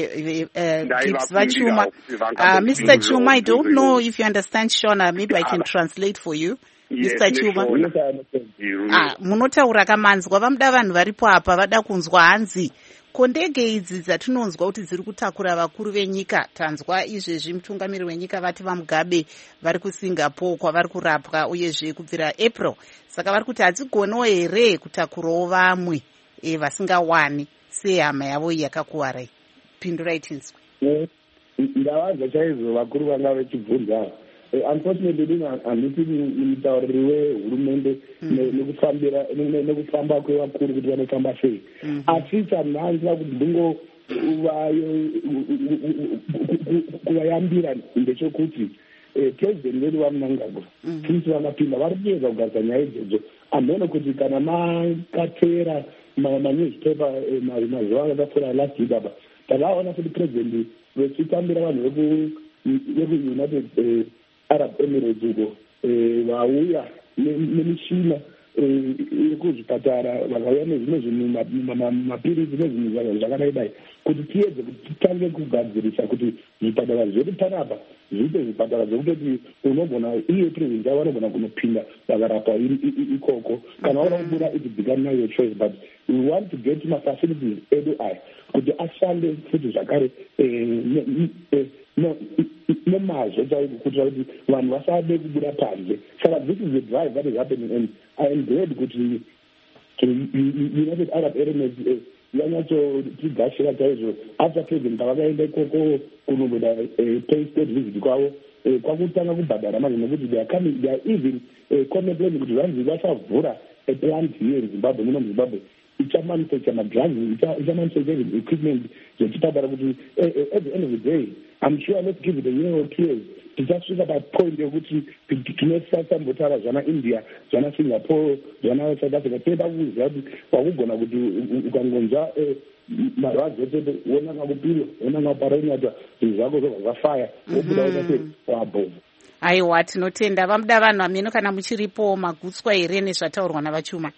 Gibbs vaChuma. Uh, Mister Chuma, I don't know if you understand Shona, maybe I can translate for you. Yes, Mister Chuma. Ah, munotaura kamanzwa, vamuda vanhu varipo apa vada kunzwa hanzi. Ko ndege idzi dzatinonzwa kuti dziri kutakura vakuru venyika, tanzwa izvezvi mutungamiri wenyika vati vaMugabe vari kuSingapore kwavari kurapwa uyezve kubvira April. Saka vari kuti hadzigonewo here kutakurawo vamwe e vasingawani sehama yavo yakakuwarai. Pindurai tinzwe. Ndavaza chaizvo vakuru vanga vachibvunza. Unfortunately, handiti mutauriri wehurumende nekufambira nekufamba kwevakuru kuti vanofamba sei. Asi chamhanza kuti ndingokuvayambira ndechekuti president vedu vaMnangagwa since vakapinda vari kuedza kugadza nyaya idzodzo. Hamene kuti kana makateera manewspaper mazuva akapfuura last week apa, takaona kuti president vechitambira vanhu vekuunited Arab Emirates uko vauya nemishina yekuzvipatara, vakauya nezvimwe zvinhu mapirisi nezvinhu zvakadai dai, kuti tiedze kuti titange kugadzirisa kuti zvipatara zvedu panapa zviite zvipatara zvekutoti unogona iye president avo vanogona kunopinda vakarapwa ikoko kana vaona kubuda it become now your choice, but we want to get mafacilities edu aya kuti ashande futi zvakare nemazvo kuitira kuti vanhu vasade kubuda panze. Saka this is the drive that is happening, and I am glad kuti United Arab Emirates yanyatsotigashira chaizvo after president vakaenda ikoko kunomboda pay state visit kwavo kwakutanga kubhadhara manje nekuti they are coming, they are even contemplating kuti vanzi vasavhura a plant here in Zimbabwe, muno muZimbabwe ichamanufacture madrugs, ichamanufacture equipment zvechibhadhara kuti at the end of the day I'm sure let's give it a year or two years tichasvika papoint yekuti tinosasambotara zvana India, zvana Singapore, zvana South Africa toda kuziva kuti wakugona kuti ukangonzwa marwadzi ete wona ngakupilo wona ngaparanyata zvinhu zvako zvobva zvafaya wobuda woti wabhoma. Aiwa, tinotenda. Vamuda vanhu ameno kana muchiripo magutswa here nezvataurwa navachuma?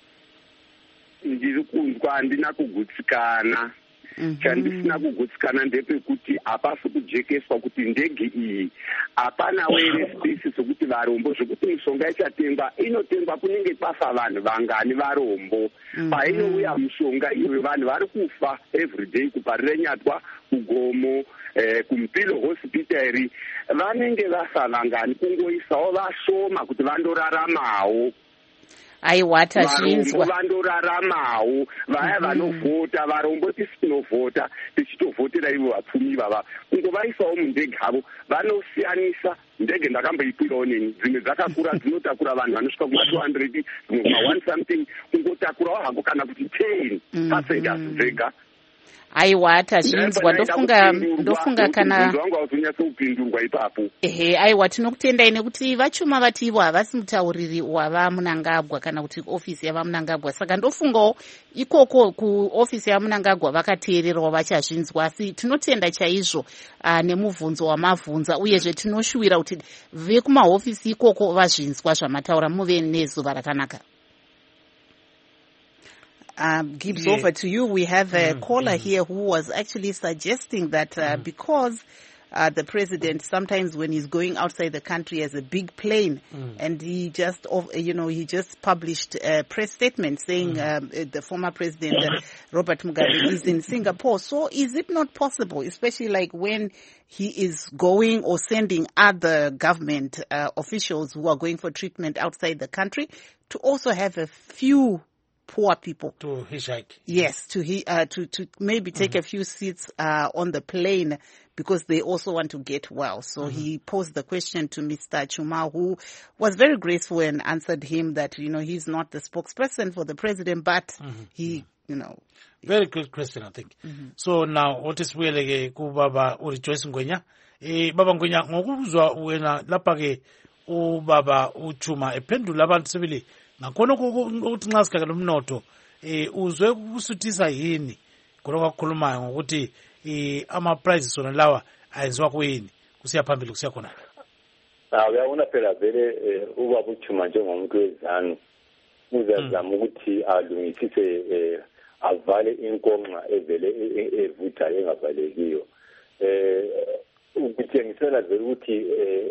Ndiri kunzwa handina kugutsikana. Chandisina kugutsikana ndepekuti hapasi kujekeswa kuti ndege iyi hapana were space sokuti varombo zvokuti mishonga ichatengwa inotengwa kunenge kwafa vanhu vangani varombo. Painouya mishonga iyo vanhu vari kufa everyday kuparira Nyatwa, kuGomo, eh, kuMpilo hospitari vanenge vasa vangani kungoisawo vashoma kuti vandoraramawo. Aiwa, tazvinzwa. Vandoraramawo vaya vanovhota varombo tisinovhota tichitovhotera ivo vapfumi vava kungovaisawo mundege havo vanosiyanisa. Ndege ndakamboikwirawo neni dzimwe dzakakura dzinotakura vanhu vanosvika kuma two hundred dzimwe kuma one something kungotakurawo hako kana kuti ten passengers zvega. Aiwa, tazvinzwa. Ndofunga ndofunga kana wangu wazonyatsa kupindurwa ipapo. Ehe, aiwa, tinokutendai nekuti vachuma vati ivo havasi mutauriri wavaMunangagwa kana kuti ofisi yavaMunangagwa. Saka ndofungawo ikoko kuofisi yaMunangagwa vakateererawo vachazvinzwa, asi tinotenda chaizvo uh, nemubvunzo wamabvunza uyezve tinoshuwira kuti vekumahofisi ikoko vazvinzwa zvamataura. Muve nezuva rakanaka. Um, Gibbs, yeah. Over to you. We have a mm, caller mm. here who was actually suggesting that uh, mm. because uh, the president sometimes when he's going outside the country has a big plane mm. and he just, you know, he just published a press statement saying mm. um, the former president uh, Robert Mugabe is in Singapore. So is it not possible, especially like when he is going or sending other government uh, officials who are going for treatment outside the country to also have a few poor people to hitchhike? Yes, to he uh, to to maybe take mm-hmm. a few seats uh, on the plane because they also want to get well. So mm-hmm. he posed the question to Mister Chuma, who was very graceful and answered him that, you know, he's not the spokesperson for the president, but mm-hmm. he, you know. Very good question, I think. Mm-hmm. So now, what is really ku baba uRejoice Ngwenya? Eh, baba Ngwenya, ngokuzwa wena lapha ke ubaba uChuma ephendula abantu sibili ngakhona ukuthi nxa sikhangela umnotho eh uzwe kusuthisa yini kuloko kukhulumayo ngokuthi eh ama prices wona lawa ayenziwa kuyini kusiya phambili kusiya khona. Ah, uyabona phela vele ubaba uChuma njengomuntu wezanu uzazama ukuthi alungisise avale inkonxa evele evutha engavalekiyo. Eh ukuthengisela vele ukuthi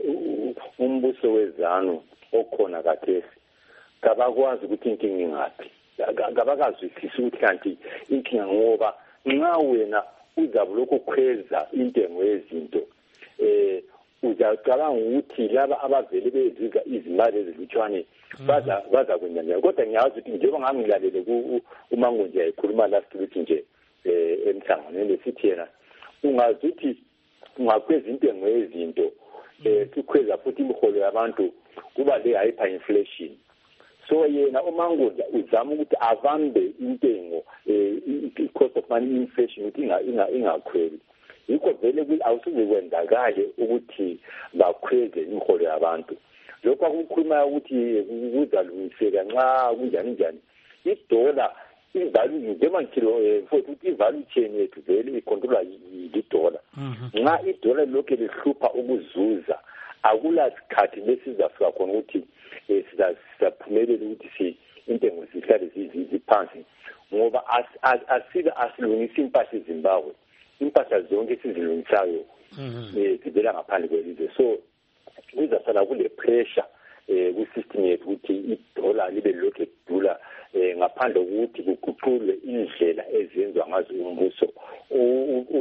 umbuso wezanu okhona kathesi kabakwazi ukuthi inkinga ingaphi, kabakazwisisa ukuthi kanti inkinga ngoba nxa wena uzabuloko khweza intengo yezinto eh uzaqala ukuthi laba abavele beziza izimali ezilutshwane baza baza kwenza. Kodwa ngiyazi ukuthi njengoba ngangilalele ku uMango nje ekhuluma last week nje eh emhlanganweni lesithi yena ungazi ukuthi ungakhweza intengo yezinto eh sikhweza futhi imiholo yabantu kuba le hyperinflation. So yena uMango uzama ukuthi avambe intengo eh cost of money inflation ukuthi inga inga ingakhweli. Yikho vele awusuke kwendakale ukuthi bakhweze imiholo yabantu. Lokho akukhuluma ukuthi kuzalungiseka nxa kunjani njani. Idola ivalue njengoba ngilo futhi ivalue chain yethu vele icontrola idola. Nxa idola lokho lihlupha ukuzuza akula sikhathi lesizafika khona ukuthi sizaphumelela ukuthi si intengo zihlale ziphansi ngoba asika asilungisa impahla eZimbabwe. Impahla zonke sizilungisayo zivela ngaphandle kwelizwe. So kuzasala kule pressure ku system yethu ukuthi idola libe lokhu edula ngaphandle kokuthi kuguqulwe indlela ezenzwa ngazo umbuso.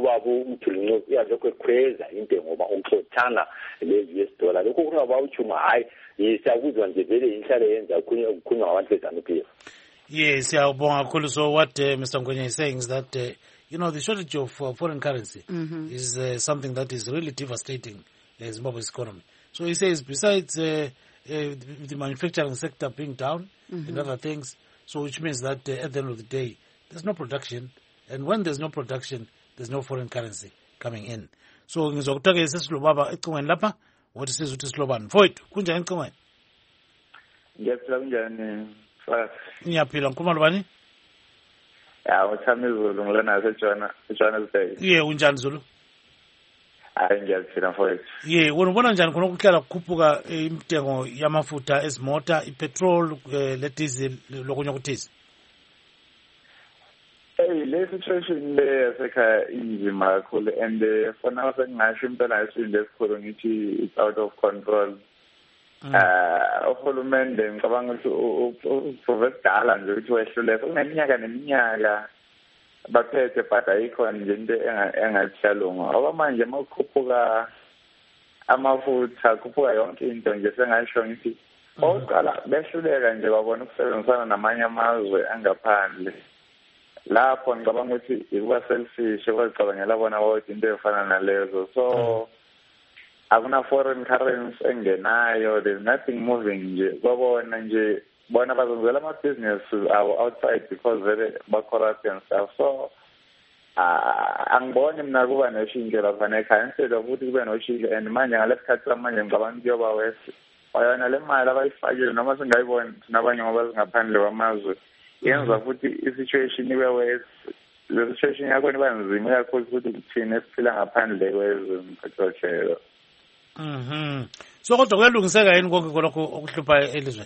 ubaba uMthuli uyalokho ekhweza intengo ngoba uxothana le-U S dollar lokho kunaba uchuma hayi siyakuzwa nje vele inhlale yenza ukukhulunywa ngabantu beZANU-P F. Yes, siyabonga kakhulu. So what uh, Mister Ngwenya is saying is that uh, you know, the shortage of uh, foreign currency mm-hmm. is uh, something that is really devastating uh, Zimbabwe's economy. So he says besides uh, uh, the manufacturing sector being down mm-hmm. and other things, so which means that uh, at the end of the day there's no production, and when there's no production there's no foreign currency coming in. So ngizokutaka sesilobaba ecingweni lapha wathi sizuthi silobani mfowethu kunjani ecingweni? Ngiyaphila kunjani Fas? Ngiyaphila ngikhuluma lobani? Ya uthami Zulu ngilona eJohana eJohannesburg. Ye unjani Zulu? Hayi ngiyaphila mfowethu. Ye wena ubona njani khona ukuhlala kukhuphuka intengo yamafutha ezimota ipetrol le diesel lokunye kuthisi? Hey, le situation le yasekhaya inzima kakhulu and for now sengingasho impela isinde esikhulu ngithi it's out of control. Uh uhulumende ngicabanga ukuthi uprovedala nje ukuthi wehluleke kuneminyaka neminyaka baphethe but ayikho nje into engatshalunga ngoba manje makukhuphuka amafutha kukhuphuka yonke into nje sengasho ngithi oqala behluleka nje babona ukusebenzisana namanye amazwe angaphandle lapho ngicabanga ukuthi ikuba selfish bazicabangela bona ukuthi into efana nalezo so akuna foreign currency engenayo, there's nothing moving nje babona nje bona bazenzela ama business outside because they ba corrupt and stuff. So angiboni mina kuba neshintsho lapha nekhaya instead of ukuthi kube noshintsho and manje ngalesikhathi manje ngicabanga kuyoba west bayona le mali abayifakile noma singayiboni nabanye ngoba singaphandle kwamazwe yenza futhi isituation ibe west. Le situation yakho iba nzima kakhulu futhi kuthina esiphila ngaphandle kwezwe mkhothelo. Mhm. So kodwa kuyalungiseka yini konke lokho okuhlupha elizweni?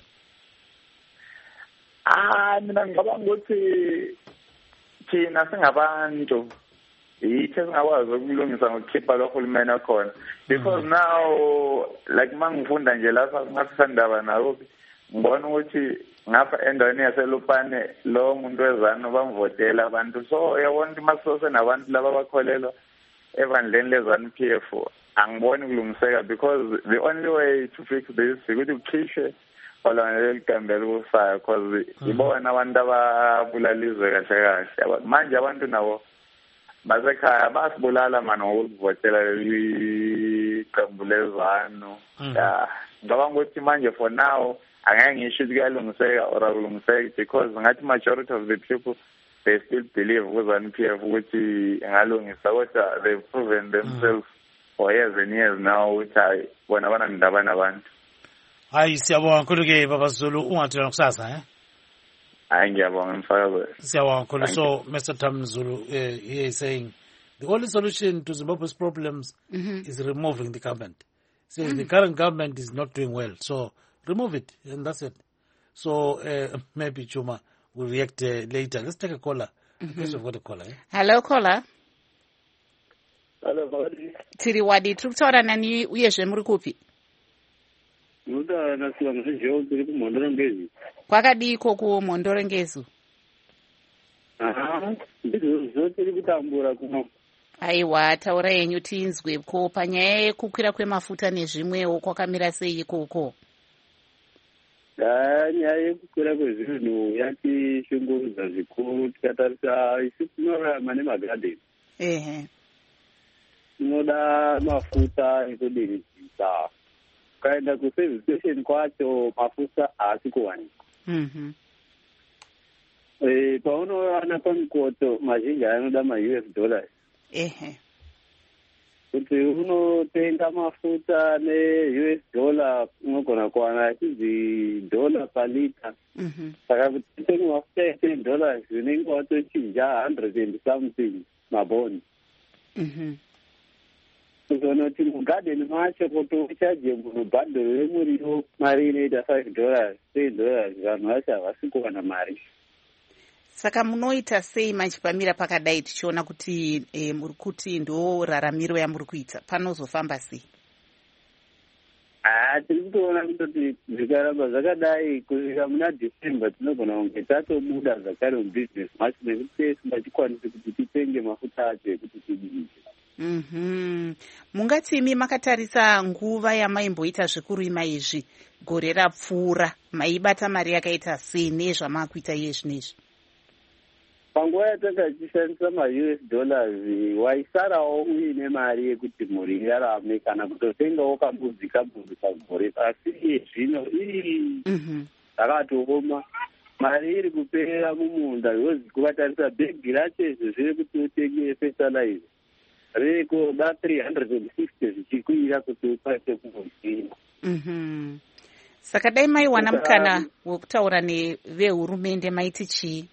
Ah mina ngicabanga ukuthi thina singabantu yithe singakwazi ukulungisa ngokukhipha lo hulumeni akhona because now like mangifunda nje lapha ngasisandaba nawo ngibona ukuthi ngapha endaweni yaselupane lo muntu wezana bamvotela abantu so yabona ukuthi masose nabantu laba bakholelwa evandleni leZANU-P F angiboni kulungiseka because the only way to fix this ukuthi ukhishwe olana leligambela ukufaya because ibona abantu ababulalizwe kahle kahle manje abantu nabo basekhaya basibulala manje ngokuvotela iqembu leZANU. Yeah ngicabanga ukuthi manje for now angeke ngisho ukuthi kuyalungiseka or akulungiseki because ngathi majority of the people they still believe kuZANU-P F ukuthi ingalungisa kodwa they've proven themselves for years and years now ukuthi bona bana ndaba nabantu. Hayi siyabonga kakhulu ke baba Zulu ungathela kusasa eh? Hayi ngiyabonga mfaka. Siyabonga kakhulu. So Mister Tam Zulu uh, he is saying the only solution to Zimbabwe's problems mm-hmm. is removing the government. Says mm-hmm. the current government is not doing well, so remove it and that's it. So uh, maybe Chuma will react uh, later. Let's take a caller. Mm-hmm. We've got a caller. Eh? Hello caller. Hello Vadi. Tiri wadi tukutaura nani uyezve muri kupi? Muda nasiwa mshijo tiri kumondorengezi. Kwakadiko ku Mondorengezu. Aha, ndizo zotiri kutambura kuno. Aiwa taura yenyu tinzwe ko panyaya yekukwira kwemafuta nezvimwewo kwakamira sei ikoko? Nyaya yekukwira kwezvinhu yatishungurudza zvikuru tikatarisa isi tinorarama nemagadheni. Ehe. Tinoda mafuta ekudiridzisa. Ukaenda kuservice station kwacho mafuta haasi kuwanikwa. Mhm. Eh paunoona pamikoto mazhinji anoda ma-U S dollars. Ehe. Kuti unotenga mafuta ne-U S dollar unogona kuwana achidzi dollar per liter. Mhm. Saka kuti utenga mafuta e-ten dollars unenge watochinja hundred and something maboni. Mhm. Kuzonoti mugadheni macho kuti uchaje munhu bhandle remuriwo mari inoita five dollars ten dollars vanhu vacho havasi kuwana mari. Saka munoita sei machipamira pakadai tichiona kuti e, muri kuti ndo raramiro yamuri kuita panozofamba sei? Ah tiri kutoona kutoti zvikaramba zvakadai kusvika muna December tinogona kunge tatobuda zvakare mubusiness macho nekuti tisingachikwanisi kuti titenge mafuta acho ekuti tidii. Mhm. Mungati imi makatarisa nguva yamaimboita zvekurima izvi gore rapfuura maibata mari yakaita sei nezvamakuita iye zvinezvi? Panguva yatanga tichishandisa ma-U S dollars waisarawo uine mari yekuti mhuri irarame kana kutotengawo kambudzi kambudzi pagore, asi iye zvino ii zvakatooma mari iri kupera mumunda yozi kuvatarisa bhegi racho izvo zviri kuti utenge fertilizer reko da three hundred fifty zvichikwira kuti ukwanise kuzvina. Mhm. Saka dai maiwana mukana wekutaura nevehurumende maiti chii?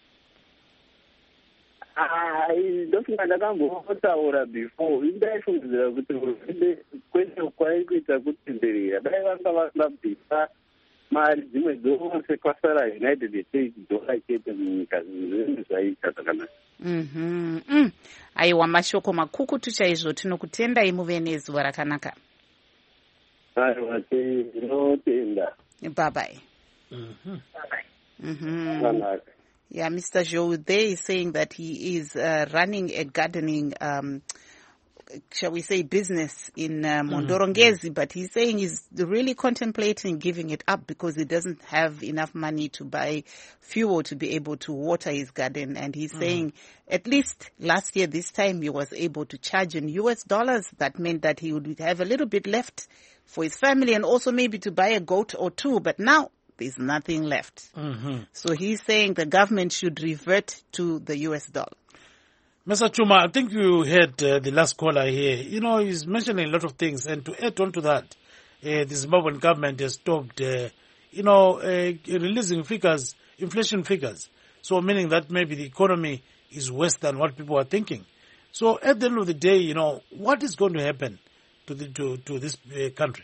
Ndofunga ndakambotaura before indaifungidzira kuti hurumende kwete kwaikuita kutenderera dai vanga vasingabvisa mari dzimwe dzose kwasara United States dollar chete munyika zvinhu zvaita zvakanaka. Mhm. Aiwa, mashoko makukutu chaizvo. Tinokutendai muve nezuva rakanaka. Aiwa, tinotenda. Bye bye. Mhm. Mhm. Yeah, Mister Joe there is saying that he is uh, running a gardening, um, shall we say, business in uh, Mondorongezi, mm. but he's saying he's really contemplating giving it up because he doesn't have enough money to buy fuel to be able to water his garden. And he's mm. saying at least last year, this time, he was able to charge in U S dollars. That meant that he would have a little bit left for his family and also maybe to buy a goat or two. But now, there's nothing left. Mm-hmm. So he's saying the government should revert to the U S dollar. Mister Chuma, I think you heard uh, the last caller here. You know, he's mentioning a lot of things. And to add on to that, uh, the Zimbabwean government has stopped, uh, you know, uh, releasing figures, inflation figures. So meaning that maybe the economy is worse than what people are thinking. So at the end of the day, you know, what is going to happen to the, to, to this uh, country?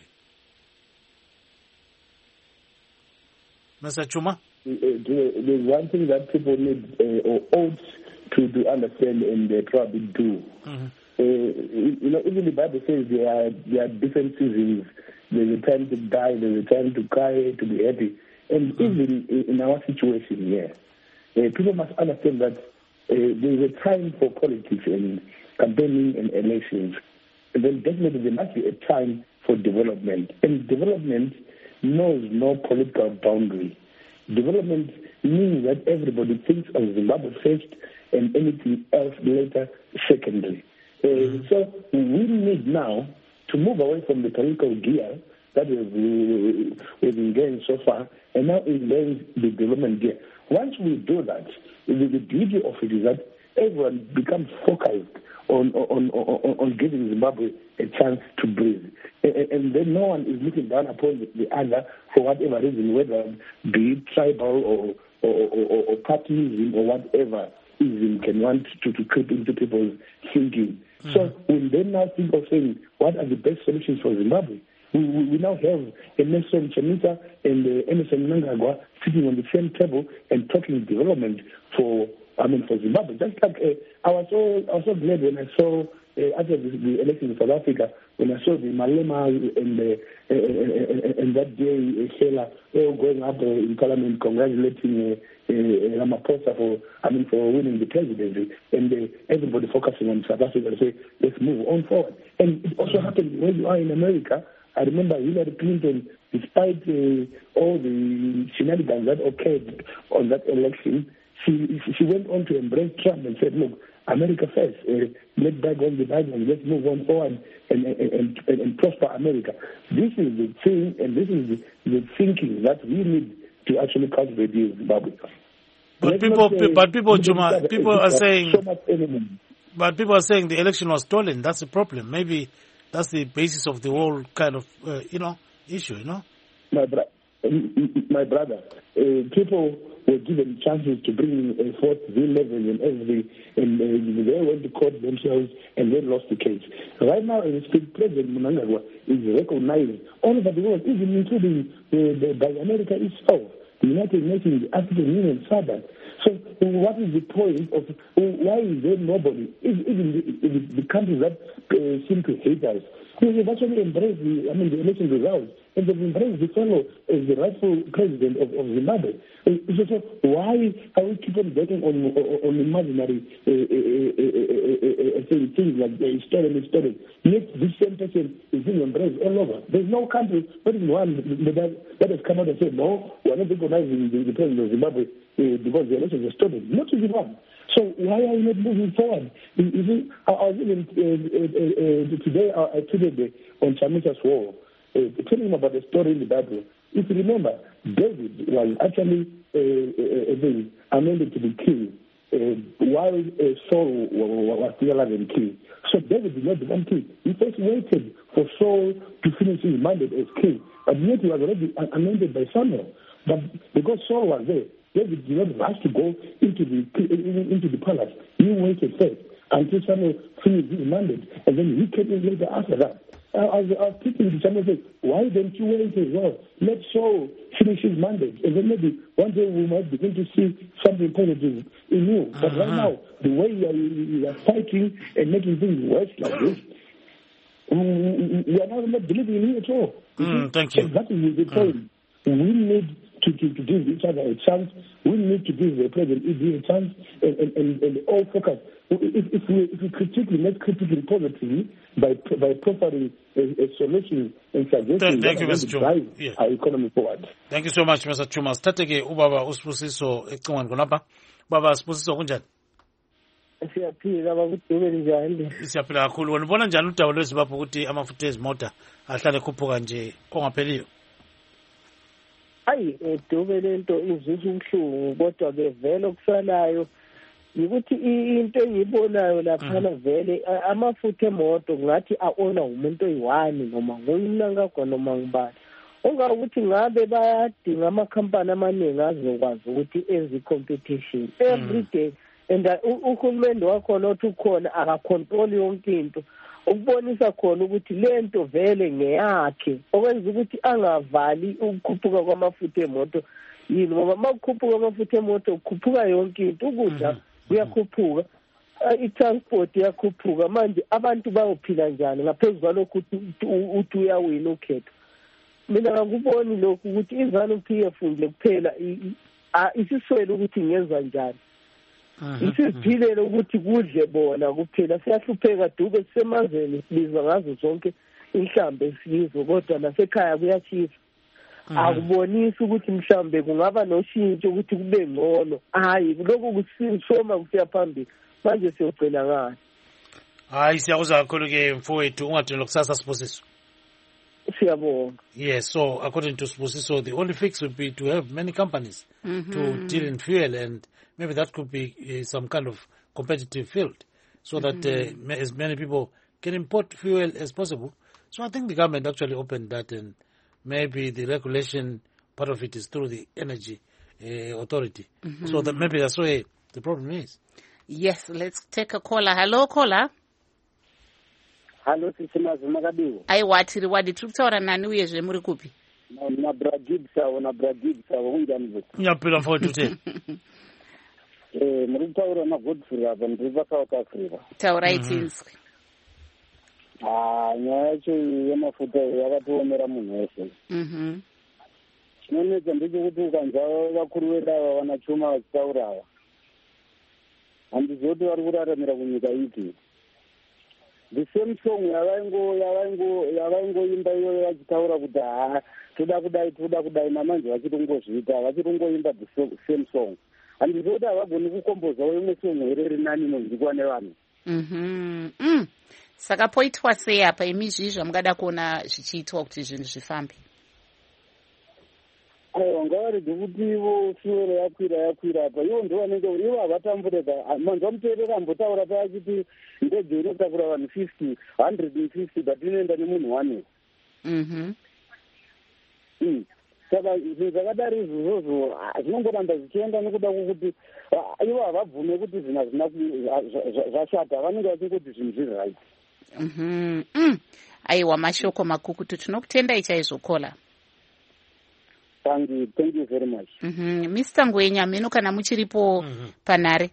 Mister Chuma? There's one thing that people need uh, or ought to, to understand and uh, probably do. Mm-hmm. Uh, you know, even the Bible says there are, there are different seasons. There's a time to die, there's a time to cry, to be happy. And mm-hmm. even in, in our situation here, uh, people must understand that uh, there's a time for politics and campaigning and elections. And then definitely there must be a time for development. And development knows no political boundary. Development means that everybody thinks of Zimbabwe first and anything else later secondary. Uh, mm-hmm. So we need now to move away from the political gear that we've, we've engaged so far and now engage the development gear. Once we do that, the, the beauty of it is that everyone becomes focused on on, on, on giving Zimbabwe a chance to breathe. And, and then no one is looking down upon the, the other for whatever reason, whether be it tribal or, or, or, or partyism or whatever ism can want to, to creep into people's thinking. Mm-hmm. So when they now think of saying, what are the best solutions for Zimbabwe? We, we, we now have Emerson Chamisa and uh, Emerson Mnangagwa sitting on the same table and talking development for I mean, for Zimbabwe. Just like uh, I was so I was so glad when I saw uh, after the, the election in South Africa, when I saw the Malema and uh, uh, uh, and that day uh, Sheila all going up uh, in Parliament congratulating uh, uh, Ramaphosa for I mean for winning the presidency, and uh, everybody focusing on South Africa to say let's move on forward. And it also happened when you are in America. I remember Hillary Clinton, despite uh, all the shenanigans that occurred on that election. She, she went on to embrace Trump and said, look, America first, uh, let bygones be bygones, let's move on forward and, and, and, and prosper America. This is the thing, and this is the, the thinking that we need to actually cultivate in Zimbabwe. But let people, say, but people, Juma, people are saying, so much but people are saying the election was stolen. That's the problem. Maybe that's the basis of the whole kind of, uh, you know, issue, you know? My, bro- my brother, uh, people were given chances to bring a fourth V-level and every, and uh, they went to court themselves and they lost the case. Right now, as I speak, President Mnangagwa is recognized all over the world, even including uh, the, by America itself, the United Nations, the African Union, SADC. So what is the point of, why is there nobody, even the, the, the countries that uh, seem to hate us, they've actually embraced the, I mean, the election results, and they've embraced the fellow as the rightful president of, of Zimbabwe. So, so why are we keep on betting on, on, on imaginary uh, uh, uh, uh, uh, things like uh, stolen, stolen? Yet this same person is being embraced all over. There's no country, but is one that, that has come out and said, no, we're not recognizing the, the president of Zimbabwe uh, because the elections are stolen. Not even one. So why are we not moving forward? You, you see, I, I was even uh, uh, uh, today I, I tweeted on Chamisa's wall, uh, telling him about the story in the Bible. If you remember, David was actually uh, uh, amended to be king uh, while uh, Saul was still alive and king. So David did not become king. He first waited for Saul to finish his mandate as king, but yet he was already amended by Samuel. But because Saul was there, David did not rush to go into the into the palace. He waited first until Samuel finished his mandate, and then he came in later after that. I was, I was speaking to someone and said, why don't you wait as well? Let Saul finish his mandate, and then maybe one day we might begin to see something positive in you. But uh-huh. right now, the way you are, you are fighting and making things worse like this, we are not believing in you at all. Mm, thank you. So that is the point. Mm. We need to, to, to give each other a chance. We need to give the president a chance and, and, and, and all focus. If, if we if we critique, let's critique it positively by by providing a, a solution and suggestions Thank you, Mister Chuma. Drive yeah. our economy forward. Thank you so much, Mister Chuma. Sithatheke ubaba uSibusiso ecingweni khonapha. Baba Sibusiso kunjani? Siyaphila bakudume njani? Siyaphila kakhulu. Wena ubona njani udaba lweZimbabwe ukuthi amafutha ezimota ahlale khuphuka nje ongapheliyo? Hayi, edube lento izizwe ubuhlungu kodwa ke vele kusalayo ukuthi into engiyibonayo laphana vele amafutha emoto ngathi aona umuntu oyiwani noma ngumnankagwa noma ngibani ongakuthi ngabe bayadinga amakhampani amaningi azokwazi ukuthi enze i-competition every day and uhulumende wakhona othi ukhona akacontrol yonke into ukubonisa khona ukuthi lento vele ngeyakhe okwenza ukuthi angavali ukukhuphuka kwamafutha emoto yini ngoba makukhuphuka amafutha emoto kukhuphuka yonke into ukudla kuyakhuphuka i-transport iyakhuphuka manje abantu bayophila njani ngaphezu kwalokhu uthi uyawina ukhetho mina ngakuboni lokhu ukuthi iZANU-P F nje kuphela isiswele ukuthi ngenza njani isiphilele ukuthi kudle bona kuphela siyahlupheka duke sisemazweni sibizwa ngazo zonke inhlambe esizwe kodwa nasekhaya kuyashisa akubonisi ukuthi mhlambe kungaba noshintsho ukuthi kube ngcono hayi lokho kusisoma kusiya phambili manje siyogcina ngani hayi siyakuzwa kakhulu ke mfowethu ungadinga kusasa Sibusiso siyabonga. Yes, so according to Sibusiso, the only fix would be to have many companies mm-hmm. to deal in fuel, and maybe that could be uh, some kind of competitive field so that mm-hmm. uh, as many people can import fuel as possible. So I think the government actually opened that, and maybe the regulation part of it is through the energy uh, authority. Mm-hmm. So that maybe that's where the problem is. Yes, let's take a caller. Hello, caller. Hello, Sisimazi Magabiwo. Aiwa tiri wadi tiri kutaura nani uyezve muri kupi? Na Bragib sawo na Bragib sawo unjani bwe. Nyapira mfowethu te. Eh muri kutaura na Godfrey apa ndiri pa South Africa. Taura itinzwe. Ah, nyaya yacho yemafuta yakatiomera munhu wese. Mhm. Chinonetsa ndechekuti ukanzwa vakuru vedu ava vana Chuma vachitaura ava handizoti vari kuraramira kunyika iki. The same song yavaingo yavaingo yavaingoimba iyoyo vachitaura kuti ha toda kudai toda kudai namanje vachitongozviita vachitongоimba the same song. Handizoti havagoni kukombozawo imwe song here iri nani inonzwikwa nevanhu. Mhm. Mm. Saka poitwa sei apa imizvi zvamungada kuona zvichiitwa kuti zvinhu zvifambe? Aiwa ngavarege kuti ivo fuel yakwira yakwira apa ivo ndo vanenge ivo havatambureka manzwa muteereri ambotaura paachiti ndege inotakura vanhu fifty hundred and fifty but inoenda nemunhu one. Mhm. Mm. Saka zvinhu zvakadaro izvozvo zvinongoramba zvichienda nekuda kwokuti ivo havabvume kuti zvinhu hazvina zvashata vanenge vachingoti zvinhu zviri right. Mhm. Mm. Aiwa mashoko makukutu tinokutendai chaizvo kola. Thank you, thank you very much. Mm-hmm. Mister Ngwenya, meno kana muchiripo mm-hmm. panhare.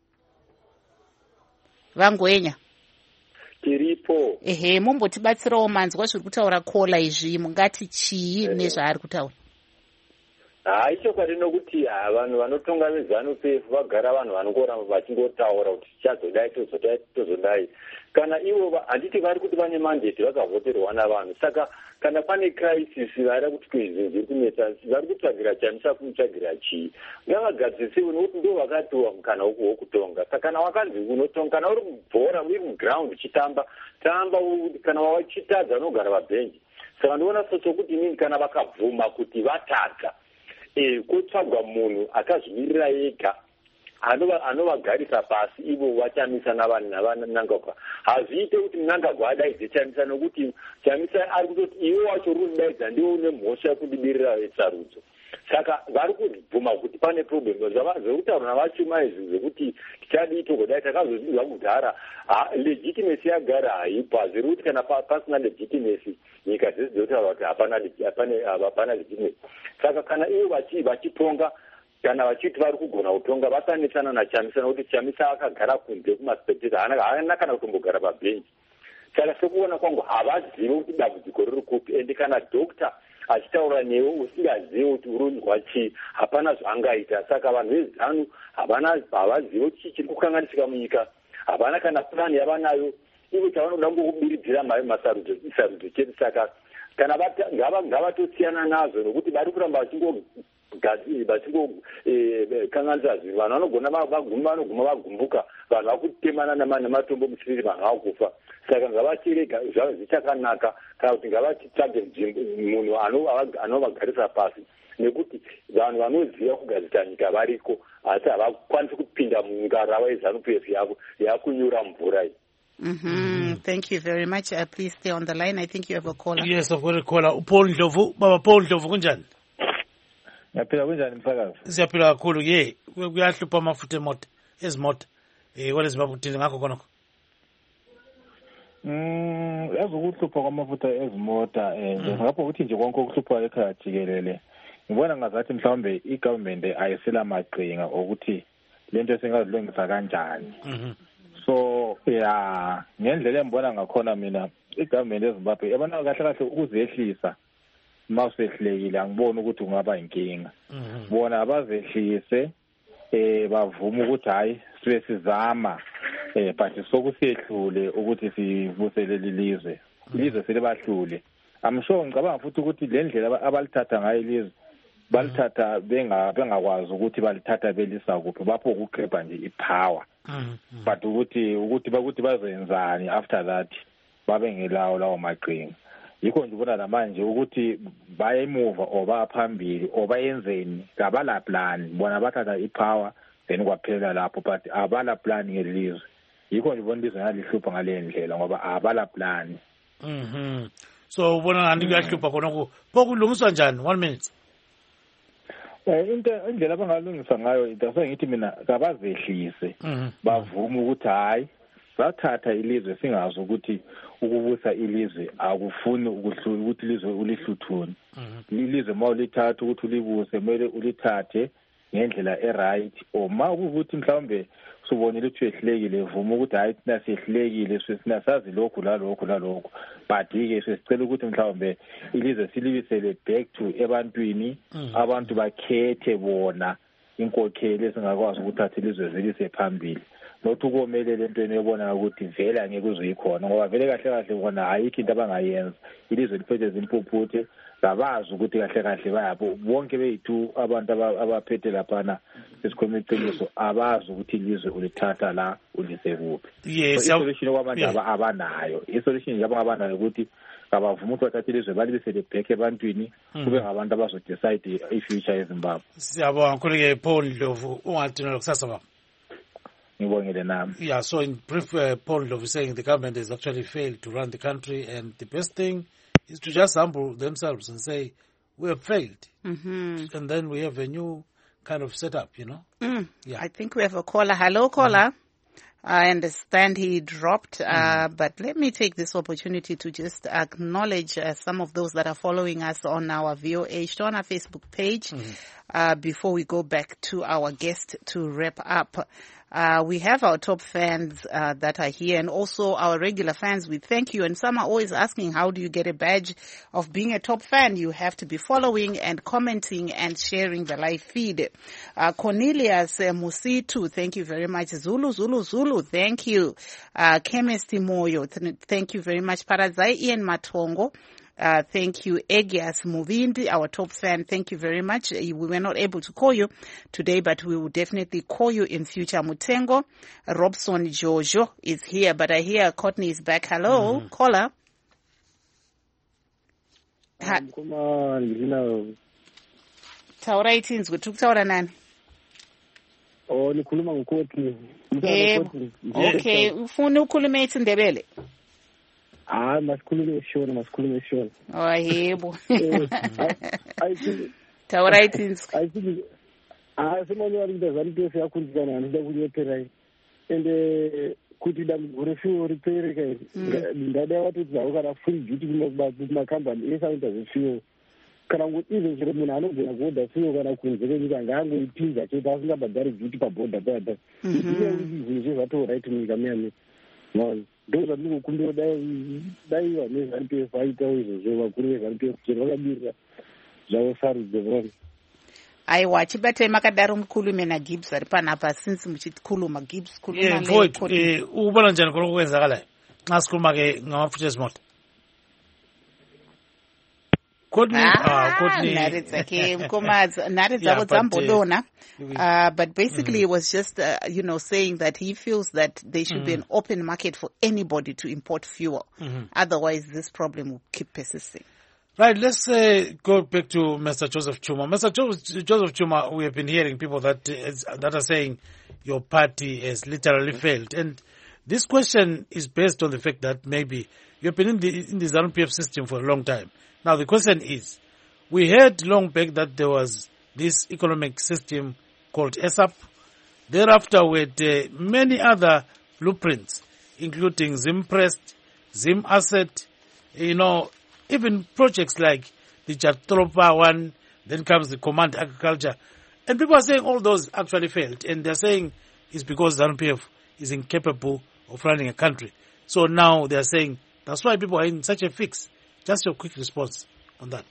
Vangwenya. Tiripo. Ehe, mumbotibatsirawo manzwa zviri kutaura kola izvi, mungati chii nezvaari kutaura? Hai, chokwadi nokuti vanhu vanotonga vezanu P F vagara vanhu vanongoramba vachingotaura kuti tichazodai tozodai tozodai. Kana ivo handiti vari kuti vane mandate vakavhoterwa navanhu. Saka kana pane crisis vari kuti kwezvinhu zviri kunetsa, vari kutsvagira chamisa kumutsvagira chii. Ngavagadzirisiwe nokuti ndo vakatiwa mukana wokutonga. Saka kana wakanzi unotonga, kana uri mubhora uri muground uchitamba, tamba, kana wachitadza unogara pabhenji. Saka ndoona sokuti inini kana vakabvuma kuti vatadza Eh, kutsvagwa munhu akazvimirira ega anovagarisa pasi ivo vachamisa navanangagwa. Hazviite kuti mnangagwa adaidze chamisa nokuti chamisa ari kutoti iwe wacho uri kudaidza ndiwo une mhosva yekudibirira vetsarudzo. Saka vari kubvuma kuti pane problem zvekutaura navachuma izvi zvekuti tichadii togodai takazozvidzwa kudhara. Legitimacy yagara haipo, hazviri kuti kana pasina legitimacy nyika dzese dzotaura kuti hapana legitimacy. Saka kana ivo vachitonga kana vachiti vari kugona kutonga vasanetsana nachamisa nokuti chamisa akagara kunze kumaspectator, haana kana kutombogara pabhenji. Saka sekuona kwangu havazivi kuti dambudziko riri kupi, ende kana dokta achitaura newe usingazivi kuti urunzwa chii hapana zvaangaita. Saka vanhu vezanu havazivi kuti chii chiri kukanganisika munyika, havana kana plani yavanayo ivo chavanoda ngokubiridzira masarudzo chete. Saka kana ngavatosiyana nazvo nokuti vari kuramba vachingokanganisa zvinhu. Vanhu vanogona vanoguma vagumbuka, vanhu vakutemana nematombo musiriri, vanhu vakufa. Saka ngavachirega zvavo zvichakanaka, kana kuti ngavatitsvage munhu anovagarisa pasi, nekuti vanhu vanoziva kugadzita nyika variko, asi havakwanisi kupinda mungarava yeZANU P F yavo yakunyura mvura iyi. Mm-hmm. Thank you very much. Uh, please stay on the line. I think you have a caller. Yes, I've got a caller. Paul Ndlovu. Baba Paul Ndlovu, kunjani? Ngiyaphila kunjani msakazi? Siyaphila kakhulu. Ye, kuyahlupha amafutha emoto, ezimota. Eh, what is babuthini ngakho khonokho? Mm, yazi ukuhlupha kwamafutha ezimota eh ngapho ukuthi nje konke okuhlupha ekhaya jikelele. Ngibona ngazathi mhlawumbe igovernment ayisela maqhinga ukuthi lento singazilungisa kanjani. Mhm. So ya ngendlela engibona ngakhona mina igovernment eZimbabwe yabona kahle kahle ukuzehlisa mawusehlekile, angiboni ukuthi kungaba inkinga. Bona abazehlise eh bavuma ukuthi hayi sibe sizama eh but sokusehlule ukuthi sivusele lilizwe ilizwe selibahlule. I'm sure ngicabanga futhi ukuthi le ndlela abalithatha ngayo ilizwe balithatha benga bengakwazi ukuthi balithatha belisa kuphi, bapho ukuqheba nje ipower. But ukuthi ukuthi bakuthi bazenzani after that babe ngelawo lawo maqhinga. Yikho nje ubona namanje ukuthi baye emuva oba phambili oba yenzeni ngabala plan, bona bathatha ipower then kwaphela lapho, but abala plan ngelizwe. Yikho nje ubona ilizwe ngalihlupha ngale ndlela ngoba abala plan. Mhm. So ubona ngani kuyahlupha khona pokulungiswa njani? One minute. Eh into indlela abangalungisa ngayo into sengithi mina kabazehlise bavuma ukuthi hayi sathatha ilizwe singazi ukuthi ukubusa ilizwe akufuni ukuhlula ukuthi ilizwe ulihluthuni. Ilizwe mawulithatha ukuthi ulibuse kumele ulithathe ngendlela eright, oma ukuthi mhlawumbe subonile ukuthi ehlekile vuma ukuthi hayi thina sehlekile sinasazi lokhu la lokhu la lokhu, but ke sesicela ukuthi mhlawumbe ilizwe silibisele back to ebantwini, abantu bakhethe bona inkokheli esingakwazi ukuthatha ilizwe zilise phambili. Nothi ukomele lento enebona ukuthi vele angeke uzoyikhona ngoba vele kahle kahle bona ayikho into abangayenza. Ilizwe liphethe izimpuphuthe zabazi ukuthi kahle kahle bayabo bonke bethu abantu abaphethe laphana esikhuluma iqiniso abazi ukuthi ilizwe ulithatha la ulise kuphi. Yes, isolution kwabantu abanayo, isolution yabo abanayo ukuthi abavuma ukuthi bathathe ilizwe balibisele back ebantwini kube ngabantu abazodecide i-future yeZimbabwe. Siyabonga kakhulu Paul Ndlovu, ungathina lokusasa baba. Yeah, so in brief, uh, Paul Ndlovu is saying the government has actually failed to run the country, and the best thing is to just humble themselves and say, we have failed. Mm-hmm. And then we have a new kind of setup, you know? Mm. Yeah. I think we have a caller. Hello, caller. I understand he dropped, uh, mm. but let me take this opportunity to just acknowledge uh, some of those that are following us on our V O A on our Facebook page mm. uh, before we go back to our guest to wrap up. Uh, we have our top fans uh, that are here, and also our regular fans. We thank you. And some are always asking, how do you get a badge of being a top fan? You have to be following and commenting and sharing the live feed. Uh, Cornelius uh, Musitu, thank you very much. Zulu, Zulu, Zulu, thank you. Uh, Chemist Moyo, th- thank you very much. Parazai Ian Matongo. Uh, thank you, Egias Muvindi, our top fan. Thank you very much. We were not able to call you today, but we will definitely call you in future. Mutengo, Robson Jojo is here, but I hear Courtney is back. Hello, mm-hmm. caller. Ha- um, come on, you know. Taura itins, we took Taura nani. Oh, nikuluma ngukoti. Eh, okay, ufuna ukhulume isindebele. Ah, masikhulume shona, masikhulume shona. Oh, yebo. I think Taura itins. I think ah, semanywa into zanto siyakhulizana nani ndakunyepera. And kuti damugore fuel repair kai. Ndada watu dzauka free duty kuma company esaita zvefuel. Kana kuti izvo zviri munhu anogona kuodha fuel kana kunze kwenyika ngaangoipinza chete asingabhadhari duty pabhodha payapa. Izvi zvatorit munyika muyani. Ndo zvandinokumbira dai dai vanezantu f aitawo izvozvo vakuru vezantu f chero vakabirira zvavo sarudzo vona. Aiwa chibatai makadaro mukhulume naGibbs ari panapa since muchikhuluma Gibbs khuluma le eh ubona njani khona kwenzakalayo xa sikhuluma ke ngamafutha ezimoto. Courtney, ah, Courtney. Narizake, Mkomaza, Narizako Zambodona. Uh, but basically mm. it was just, uh, you know, saying that he feels that there should mm. be an open market for anybody to import fuel. Mm-hmm. Otherwise, this problem will keep persisting. Right, let's uh, go back to Mister Joseph Chuma. Mister Jo- Joseph Chuma, we have been hearing people that is, that are saying your party has literally failed. And this question is based on the fact that maybe you've been in the, in the ZANU P F system for a long time. Now, the question is, we heard long back that there was this economic system called E S A P. Thereafter, we had uh, many other blueprints, including Zimprest, Zim Asset, you know, even projects like the Jatropa one, then comes the Command Agriculture. And people are saying all those actually failed. And they're saying it's because ZANU P F is incapable of running a country. So now they're saying that's why people are in such a fix. Just your quick response on that.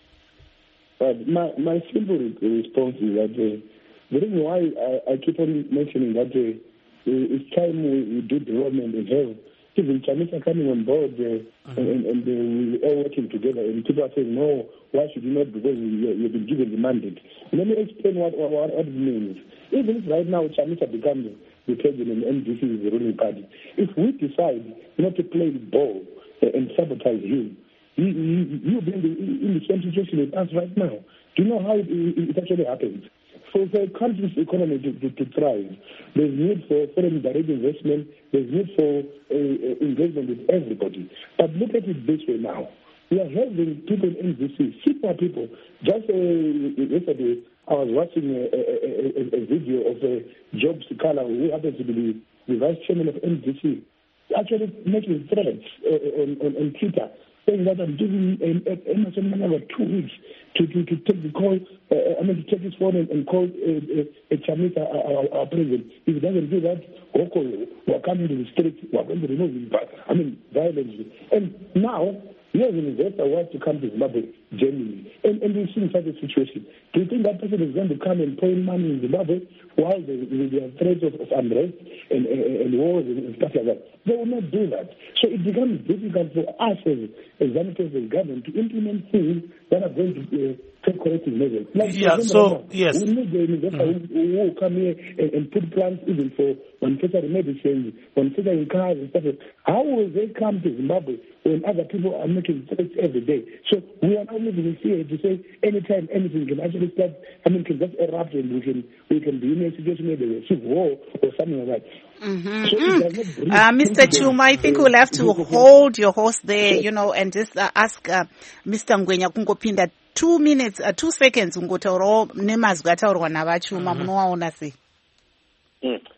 But my, my simple response is that uh, the reason why I, I keep on mentioning that uh, it's time we, we do development and have even Chamisa coming on board uh, mm-hmm. and, and uh, we're all working together. And people are saying, no, why should you not? Because you, you've been given the mandate. Let me explain what, what, what it means. Even if right now Chamisa becomes the president and N D C is the ruling party, if we decide not to play the ball uh, and sabotage him, You, you, you've been in the same situation with us right now. Do you know how it, it actually happens? For the country's economy to, to, to thrive, there's need for foreign direct investment, there's need for uh, uh, engagement with everybody. But look at it this way now. We are having people in N D C, super people. Just uh, yesterday, I was watching a, a, a, a video of uh, Job Sikala, who happens to be the, the vice chairman of N D C, actually making threats uh, on, on, on Twitter, saying that I'm giving Emerson Mnangagwa two weeks to, to, to take the call, uh, I mean, to take his phone and, and call uh, uh, Chamisa, our, our president. If he doesn't do that, we're coming to the streets, we're going to remove him, I mean, violently. And now, here's an investor who wants to come to Zimbabwe genuinely. And, and we've seen such a situation. Do you think that person is going to come and pour money in Zimbabwe while there are threats of, of unrest and, and, and wars and stuff like that? They will not do that. So it becomes difficult for us as, as ZANU P F government to implement things that are going to uh, take corrective measures. Like, yeah, so, right now, yes. We need the investor mm-hmm. who, who will come here and, and put plans even for manufacturing medicine, manufacturing cars and stuff like that. How will they come to Zimbabwe when other people are making threats every day? So we are now living in fear to say anytime anything can actually start, I mean, can just erupt and we can, we can be in a situation where there's a civil war or something like that. Mm-hmm. So uh, Mister Chuma, I think we'll have to hold your horse there, you know, and just uh, ask uh, Mister Ngwenya kungopinda two minutes, uh, two seconds ungotauro nemazwi ataurwa navachuma munowaona sei?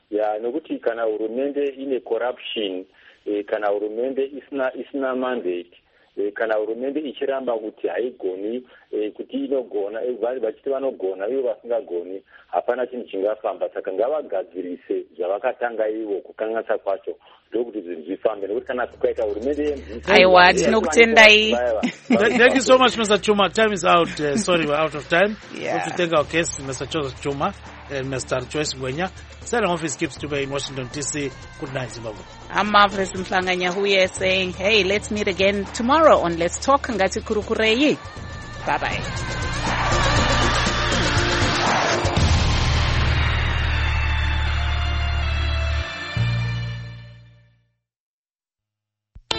ya nokuti kana hurumende ine corruption eh, kana hurumende isina isina mandate eh, kana hurumende ichiramba kuti haigoni eh, kuti inogona eh, vachiti vanogona ivo vasingagoni hapana chinhu chingafamba. Saka ngavagadzirise zvavakatanga ivo kukanganisa kwacho ndokuti zvinhu zvifambe, nokuti kana kukaita hurumende aiwa tinokutendai. Thank you so much, Mister Chuma. Time is out. Uh, sorry, we're out of time. Yeah. We have to thank our guests, Mister Joseph Chuma and Mister Joyce Ngwenya. Selling office keeps to be in Washington, D C. Good night, Zimbabwe. I'm Marvelous Mhlanganya Huye saying, hey, let's meet again tomorrow on Let's Talk. Ngati kurukurei. Bye-bye.